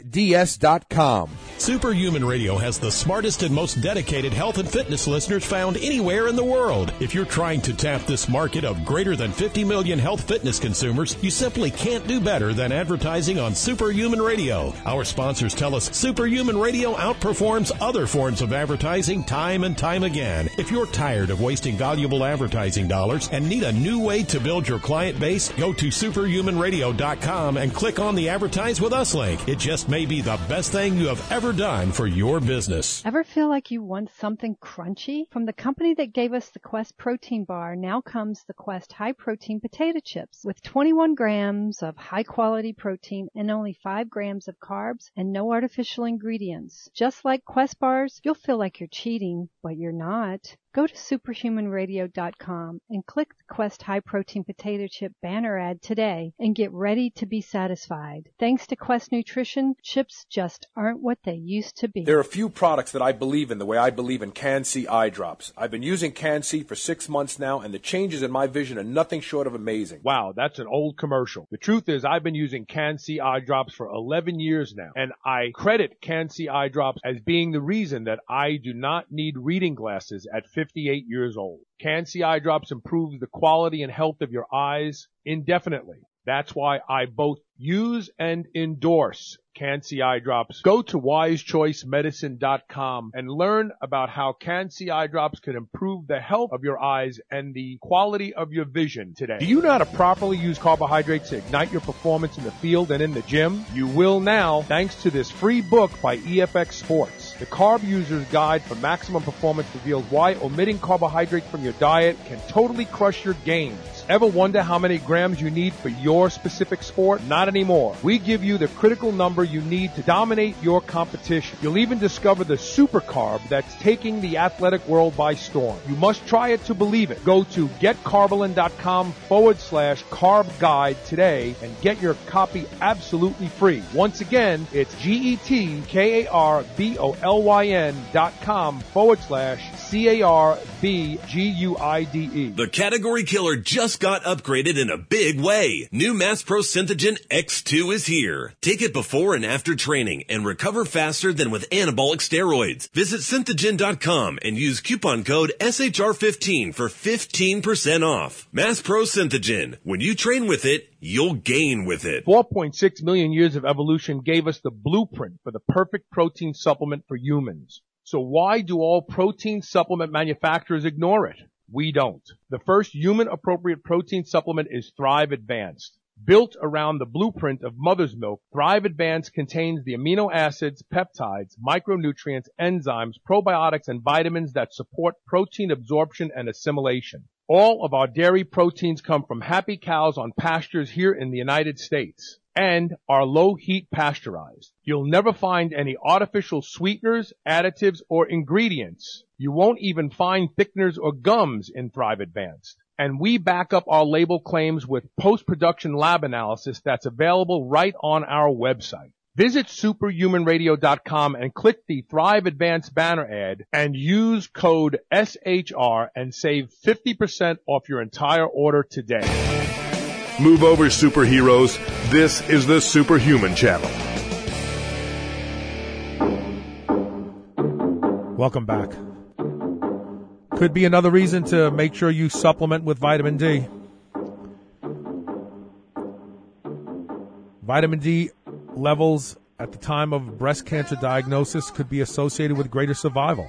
S10: GetDS.com.
S7: Superhuman Radio has the smartest and most dedicated health and fitness listeners found anywhere in the world. If you're trying to tap this market of greater than 50 million health fitness consumers, you simply can't do better than advertising on Superhuman Radio. Our sponsors tell us Superhuman Radio outperforms other forms of advertising time and time again. If you're tired of wasting valuable advertising dollars and need a new way to build your client base, go to superhumanradio.com and click on the Advertise With Us link. It just may be the best thing you have ever done for your business.
S4: Ever feel like you want something crunchy? From the company that gave us the Quest protein bar, now comes the Quest high protein potato chips with 21 grams of high quality protein and only 5 grams of carbs and no artificial ingredients. Just like Quest bars, you'll feel like you're cheating, but you're not. Go to superhumanradio.com and click the Quest High Protein Potato Chip banner ad today and get ready to be satisfied. Thanks to Quest Nutrition, chips just aren't what they used to be.
S10: There are a few products that I believe in the way I believe in Can-C eye drops. I've been using Can-C for 6 months now, and the changes in my vision are nothing short of amazing.
S6: Wow, that's an old commercial. The truth is I've been using Can-C eye drops for 11 years now, and I credit Can-C eye drops as being the reason that I do not need reading glasses at 58 years old. Can-C eye drops improves the quality and health of your eyes indefinitely. That's why I both use and endorse Can-C eye drops. Go to wisechoicemedicine.com and learn about how Can-C eye drops can improve the health of your eyes and the quality of your vision today. Do you know how to properly use carbohydrates to ignite your performance in the field and in the gym? You will now, thanks to this free book by EFX Sports. The Carb User's Guide for Maximum Performance reveals why omitting carbohydrates from your diet can totally crush your gains. Ever wonder how many grams you need for your specific sport? Not anymore. We give you the critical number you need to dominate your competition. You'll even discover the super carb that's taking the athletic world by storm. You must try it to believe it. Go to getcarbolyn.com/carb guide today and get your copy absolutely free. Once again, it's getkarbolyn.com/CARBGUIDE.
S5: The category killer just got upgraded in a big way. New Mass Pro Synthogen X2 is here. Take it before and after training and recover faster than with anabolic steroids. Visit Synthogen.com and use coupon code SHR15 for 15% off. Mass Pro Synthogen. When you train with it, you'll gain with it.
S6: 4.6 million years of evolution gave us the blueprint for the perfect protein supplement for humans. So why do all protein supplement manufacturers ignore it? We don't. The first human-appropriate protein supplement is Thrive Advanced. Built around the blueprint of mother's milk, Thrive Advanced contains the amino acids, peptides, micronutrients, enzymes, probiotics, and vitamins that support protein absorption and assimilation. All of our dairy proteins come from happy cows on pastures here in the United States and are low-heat pasteurized. You'll never find any artificial sweeteners, additives, or ingredients. You won't even find thickeners or gums in Thrive Advanced. And we back up our label claims with post-production lab analysis that's available right on our website. Visit superhumanradio.com and click the Thrive Advanced banner ad and use code SHR and save 50% off your entire order today.
S1: Move over, superheroes. This is the Superhuman Channel.
S2: Welcome back. Could be another reason to make sure you supplement with vitamin D. Vitamin D levels at the time of breast cancer diagnosis could be associated with greater survival.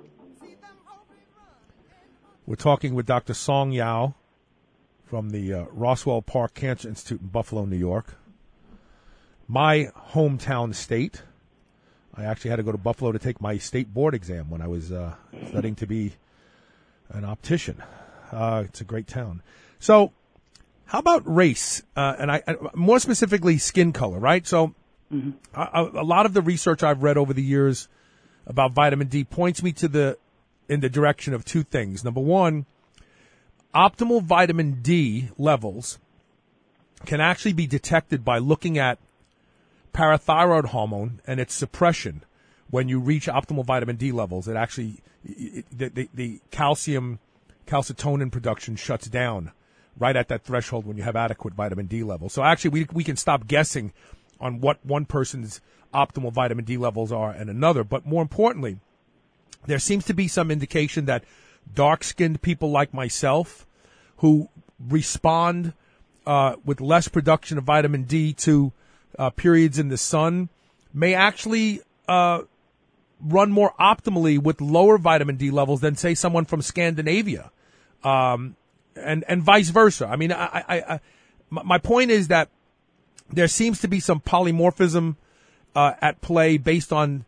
S2: We're talking with Dr. Song Yao from the Roswell Park Cancer Institute in Buffalo, New York. My hometown state. I actually had to go to Buffalo to take my state board exam when I was studying to be an optician. It's a great town. So how about race? And more specifically, skin color, right? So a lot of the research I've read over the years about vitamin D points me in the direction of two things. Number one, optimal vitamin D levels can actually be detected by looking at parathyroid hormone and its suppression. When you reach optimal vitamin D levels, it actually the calcitonin production shuts down right at that threshold when you have adequate vitamin D levels. So actually, we can stop guessing on what one person's optimal vitamin D levels are and another. But more importantly, there seems to be some indication that dark-skinned people like myself who respond with less production of vitamin D to periods in the sun may actually run more optimally with lower vitamin D levels than, say, someone from Scandinavia, and vice versa. I mean, my point is that there seems to be some polymorphism at play based on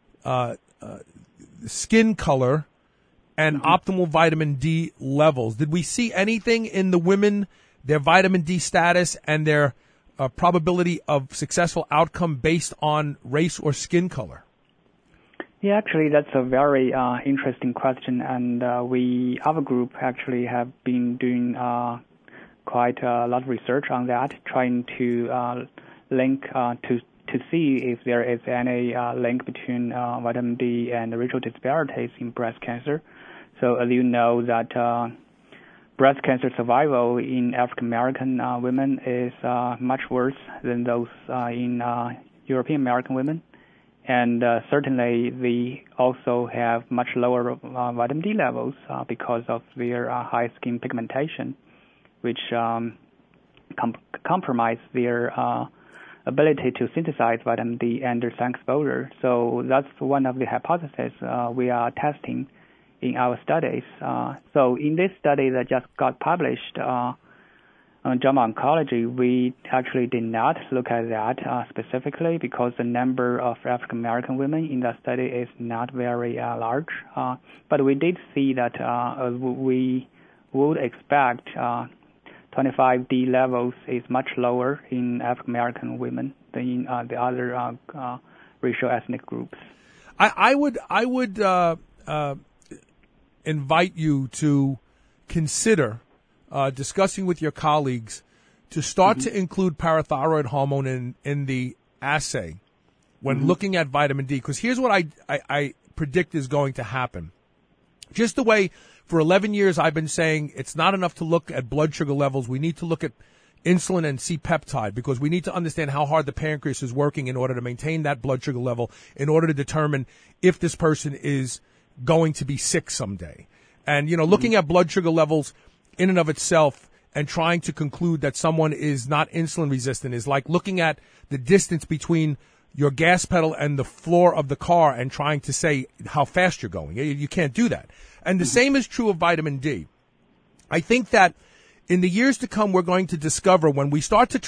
S2: skin color and optimal vitamin D levels. Did we see anything in the women, their vitamin D status and their probability of successful outcome based on race or skin color?
S12: Yeah, actually, that's a very interesting question, and our group actually have been doing quite a lot of research on that, trying to link to see if there is any link between vitamin D and racial disparities in breast cancer. So as you know that breast cancer survival in African American women is much worse than those in European American women. And certainly they also have much lower vitamin D levels because of their high skin pigmentation, which compromise their ability to synthesize vitamin D under sun exposure. So that's one of the hypotheses we are testing in our studies. So in this study that just got published on JAMA Oncology, we actually did not look at that specifically because the number of African American women in that study is not very large. But we did see that we would expect 25D levels is much lower in African American women than in the other racial ethnic groups.
S2: I would invite you to consider discussing with your colleagues to start to include parathyroid hormone in the assay when looking at vitamin D. Because here's what I predict is going to happen. Just the way for 11 years I've been saying it's not enough to look at blood sugar levels. We need to look at insulin and C-peptide because we need to understand how hard the pancreas is working in order to maintain that blood sugar level in order to determine if this person is going to be sick someday. And, you know, looking at blood sugar levels in and of itself and trying to conclude that someone is not insulin resistant is like looking at the distance between your gas pedal and the floor of the car and trying to say how fast you're going. You can't do that. And the same is true of vitamin D. I think that in the years to come, we're going to discover when we start to,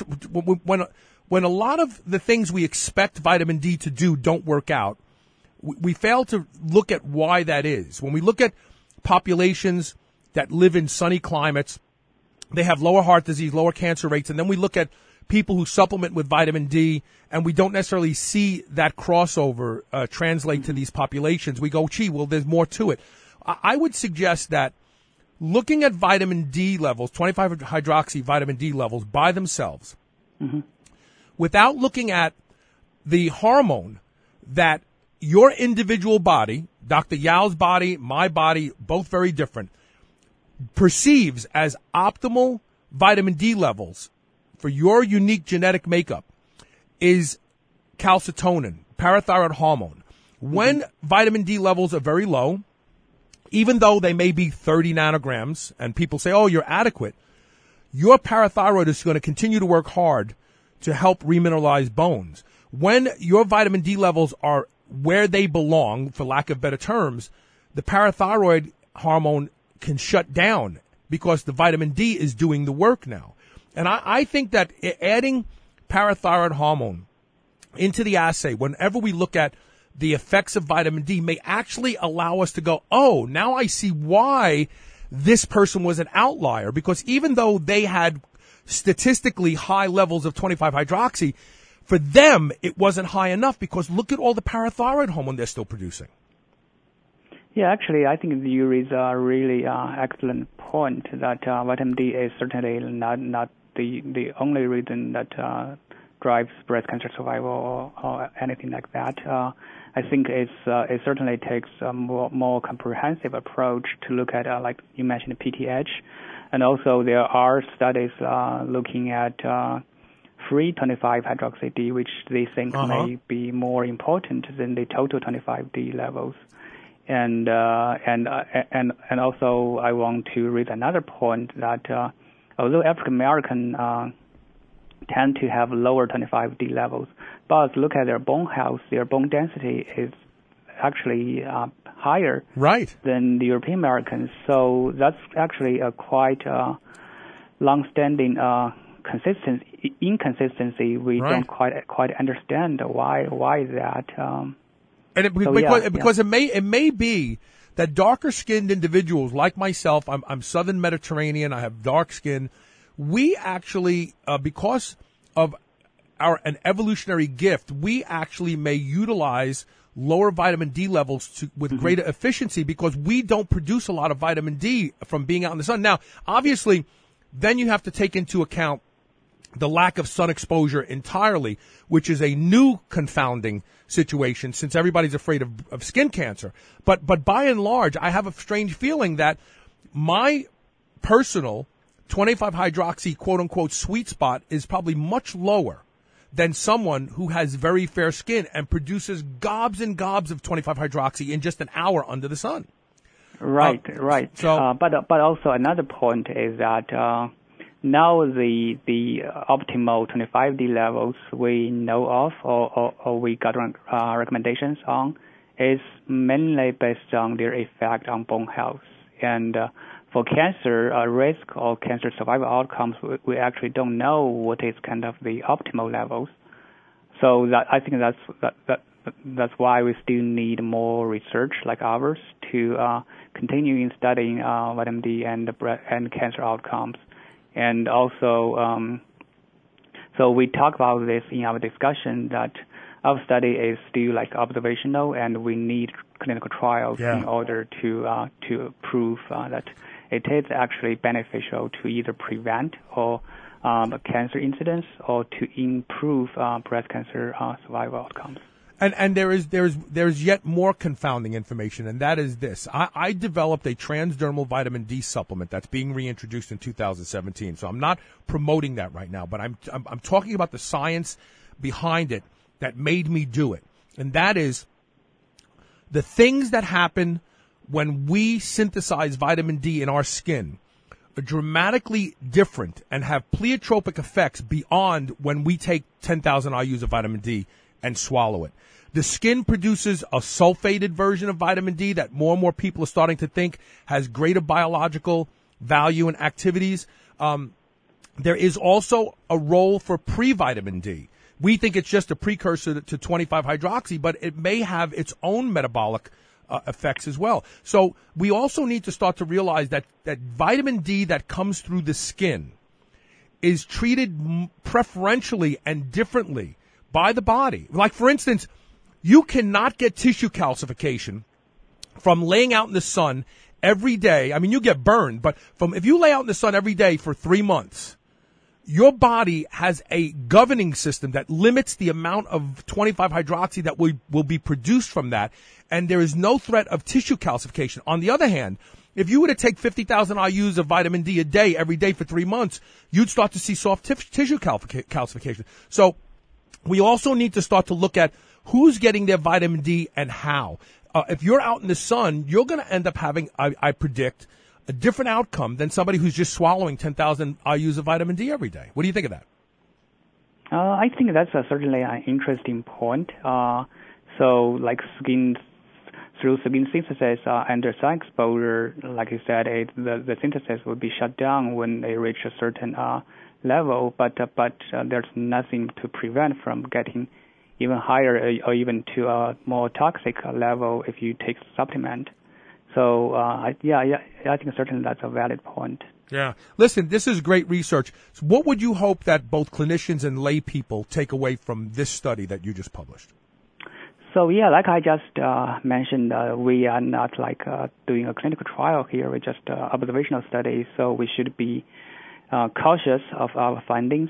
S2: when a lot of the things we expect vitamin D to do don't work out, we fail to look at why that is. When we look at populations that live in sunny climates, they have lower heart disease, lower cancer rates, and then we look at people who supplement with vitamin D, and we don't necessarily see that crossover translate to these populations. We go, gee, well, there's more to it. I would suggest that looking at vitamin D levels, 25-hydroxy vitamin D levels by themselves, without looking at the hormone that your individual body, Dr. Yao's body, my body, both very different, perceives as optimal vitamin D levels for your unique genetic makeup is calcitonin, parathyroid hormone. When vitamin D levels are very low, even though they may be 30 nanograms, and people say, oh, you're adequate, your parathyroid is going to continue to work hard to help remineralize bones. When your vitamin D levels are where they belong, for lack of better terms, the parathyroid hormone can shut down because the vitamin D is doing the work now. And I think that adding parathyroid hormone into the assay, whenever we look at the effects of vitamin D, may actually allow us to go, oh, now I see why this person was an outlier. Because even though they had statistically high levels of 25-hydroxy, for them, it wasn't high enough because look at all the parathyroid hormone they're still producing.
S12: Yeah, actually, I think you raise a really excellent point that vitamin D is certainly not the only reason that drives breast cancer survival or anything like that. I think it certainly takes a more comprehensive approach to look at, like you mentioned, PTH, and also there are studies looking at free 25-hydroxy-D, which they think may be more important than the total 25D levels. And also I want to raise another point that although African American tend to have lower 25D levels, but look at their bone health, their bone density is actually higher than the European Americans. So that's actually a quite long-standing inconsistency. We don't quite understand why that.
S2: Because it may be that darker skinned individuals like myself, I'm Southern Mediterranean, I have dark skin. We actually, because of an evolutionary gift, we actually may utilize lower vitamin D levels with greater efficiency because we don't produce a lot of vitamin D from being out in the sun. Now, obviously, then you have to take into account the lack of sun exposure entirely, which is a new confounding situation since everybody's afraid of skin cancer. But by and large, I have a strange feeling that my personal 25-hydroxy quote-unquote sweet spot is probably much lower than someone who has very fair skin and produces gobs and gobs of 25-hydroxy in just an hour under the sun.
S12: Right. So, but also another point is that now the optimal 25D levels we know of or we got recommendations on is mainly based on their effect on bone health. And for cancer risk or cancer survival outcomes, we actually don't know what is kind of the optimal levels. So that I think that's why we still need more research like ours to continue in studying vitamin D and cancer outcomes. And also, so we talk about this in our discussion that our study is still like observational, and we need clinical trials in order to prove that it is actually beneficial to either prevent or cancer incidence or to improve breast cancer survival outcomes.
S2: And there's yet more confounding information, and that is this. I developed a transdermal vitamin D supplement that's being reintroduced in 2017. So I'm not promoting that right now, but I'm talking about the science behind it that made me do it. And that is the things that happen when we synthesize vitamin D in our skin are dramatically different and have pleiotropic effects beyond when we take 10,000 IUs of vitamin D and swallow it. The skin produces a sulfated version of vitamin D that more and more people are starting to think has greater biological value and activities. There is also a role for pre-vitamin D. We think it's just a precursor to 25-hydroxy, but it may have its own metabolic effects as well. So we also need to start to realize that vitamin D that comes through the skin is treated preferentially and differently by the body. Like, for instance, you cannot get tissue calcification from laying out in the sun every day. I mean, you get burned, but if you lay out in the sun every day for 3 months, your body has a governing system that limits the amount of 25-hydroxy that will be produced from that, and there is no threat of tissue calcification. On the other hand, if you were to take 50,000 IUs of vitamin D a day every day for 3 months, you'd start to see soft tissue calcification. So we also need to start to look at who's getting their vitamin D and how. If you're out in the sun, you're going to end up having, I predict, a different outcome than somebody who's just swallowing 10,000 IUs of vitamin D every day. What do you think of that?
S12: I think that's certainly an interesting point. So, like through skin synthesis under sun exposure, like you said, the synthesis will be shut down when they reach a certain level, but there's nothing to prevent from getting even higher or even to a more toxic level if you take supplement. So, I think certainly that's a valid point.
S2: Yeah. Listen, this is great research. So what would you hope that both clinicians and lay people take away from this study that you just published?
S12: So, like I just mentioned, we are not doing a clinical trial here. We're just observational study, so we should be cautious of our findings.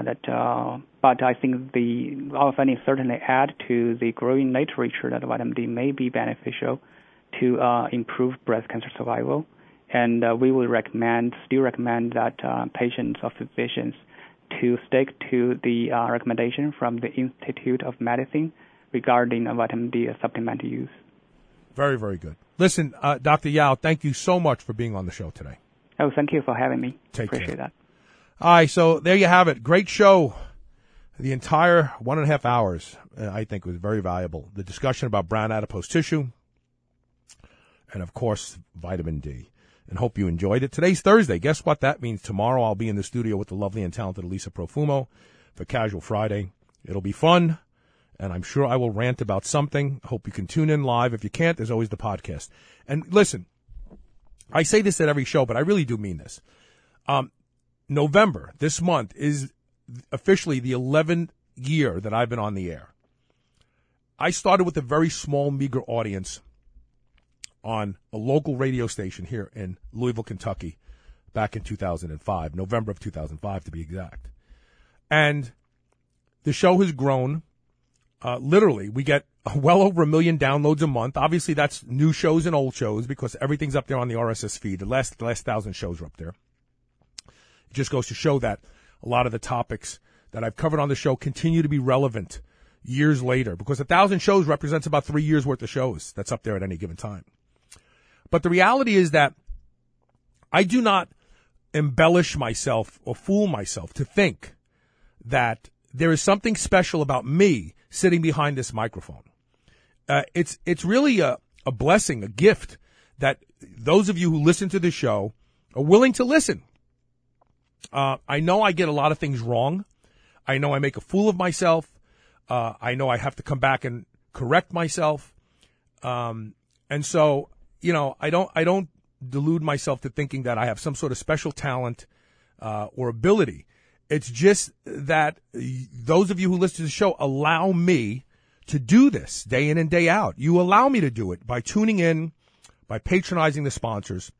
S12: But I think our findings certainly add to the growing literature that vitamin D may be beneficial to improve breast cancer survival. And we will still recommend that patients or physicians to stick to the recommendation from the Institute of Medicine regarding vitamin D supplement use.
S2: Very, very good. Listen, Dr. Yao, thank you so much for being on the show today.
S12: Oh, thank you for having me.
S2: Appreciate
S12: that.
S2: All right, so there you have it. Great show. The entire 1.5 hours, I think, was very valuable. The discussion about brown adipose tissue and, of course, vitamin D. And hope you enjoyed it. Today's Thursday. Guess what that means? Tomorrow I'll be in the studio with the lovely and talented Elisa Profumo for Casual Friday. It'll be fun, and I'm sure I will rant about something. Hope you can tune in live. If you can't, there's always the podcast. And listen, I say this at every show, but I really do mean this. November, this month, is officially the 11th year that I've been on the air. I started with a very small, meager audience on a local radio station here in Louisville, Kentucky, back in 2005, November of 2005 to be exact. And the show has grown. Literally, we get well over 1 million downloads a month. Obviously, that's new shows and old shows because everything's up there on the RSS feed. The last 1,000 shows are up there. It just goes to show that a lot of the topics that I've covered on the show continue to be relevant years later because 1,000 shows represents about 3 years worth of shows that's up there at any given time. But the reality is that I do not embellish myself or fool myself to think that there is something special about me sitting behind this microphone. It's really a blessing, a gift that those of you who listen to the show are willing to listen. I know I get a lot of things wrong. I know I make a fool of myself. I know I have to come back and correct myself. And so, I don't delude myself to thinking that I have some sort of special talent or ability. It's just that those of you who listen to the show allow me to do this day in and day out. You allow me to do it by tuning in, by patronizing the sponsors,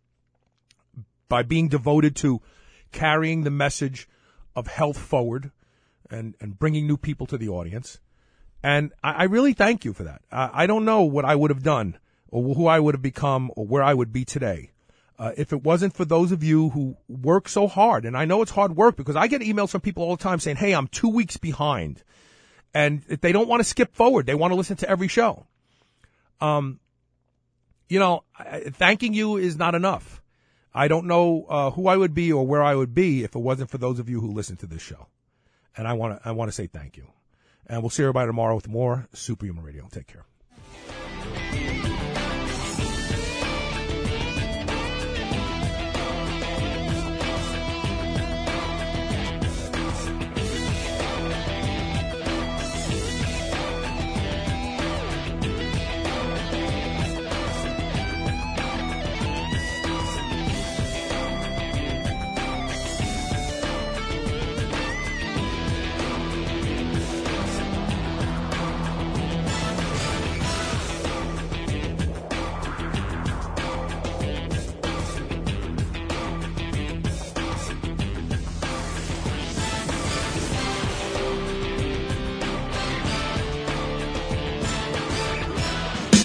S2: by being devoted to carrying the message of health forward and bringing new people to the audience. And I really thank you for that. I don't know what I would have done or who I would have become or where I would be today if it wasn't for those of you who work so hard. And I know it's hard work because I get emails from people all the time saying, hey, I'm 2 weeks behind. And if they don't want to skip forward, they want to listen to every show. Thanking you is not enough. I don't know who I would be or where I would be if it wasn't for those of you who listen to this show. And I want to say thank you. And we'll see everybody tomorrow with more Superhuman Radio. Take care.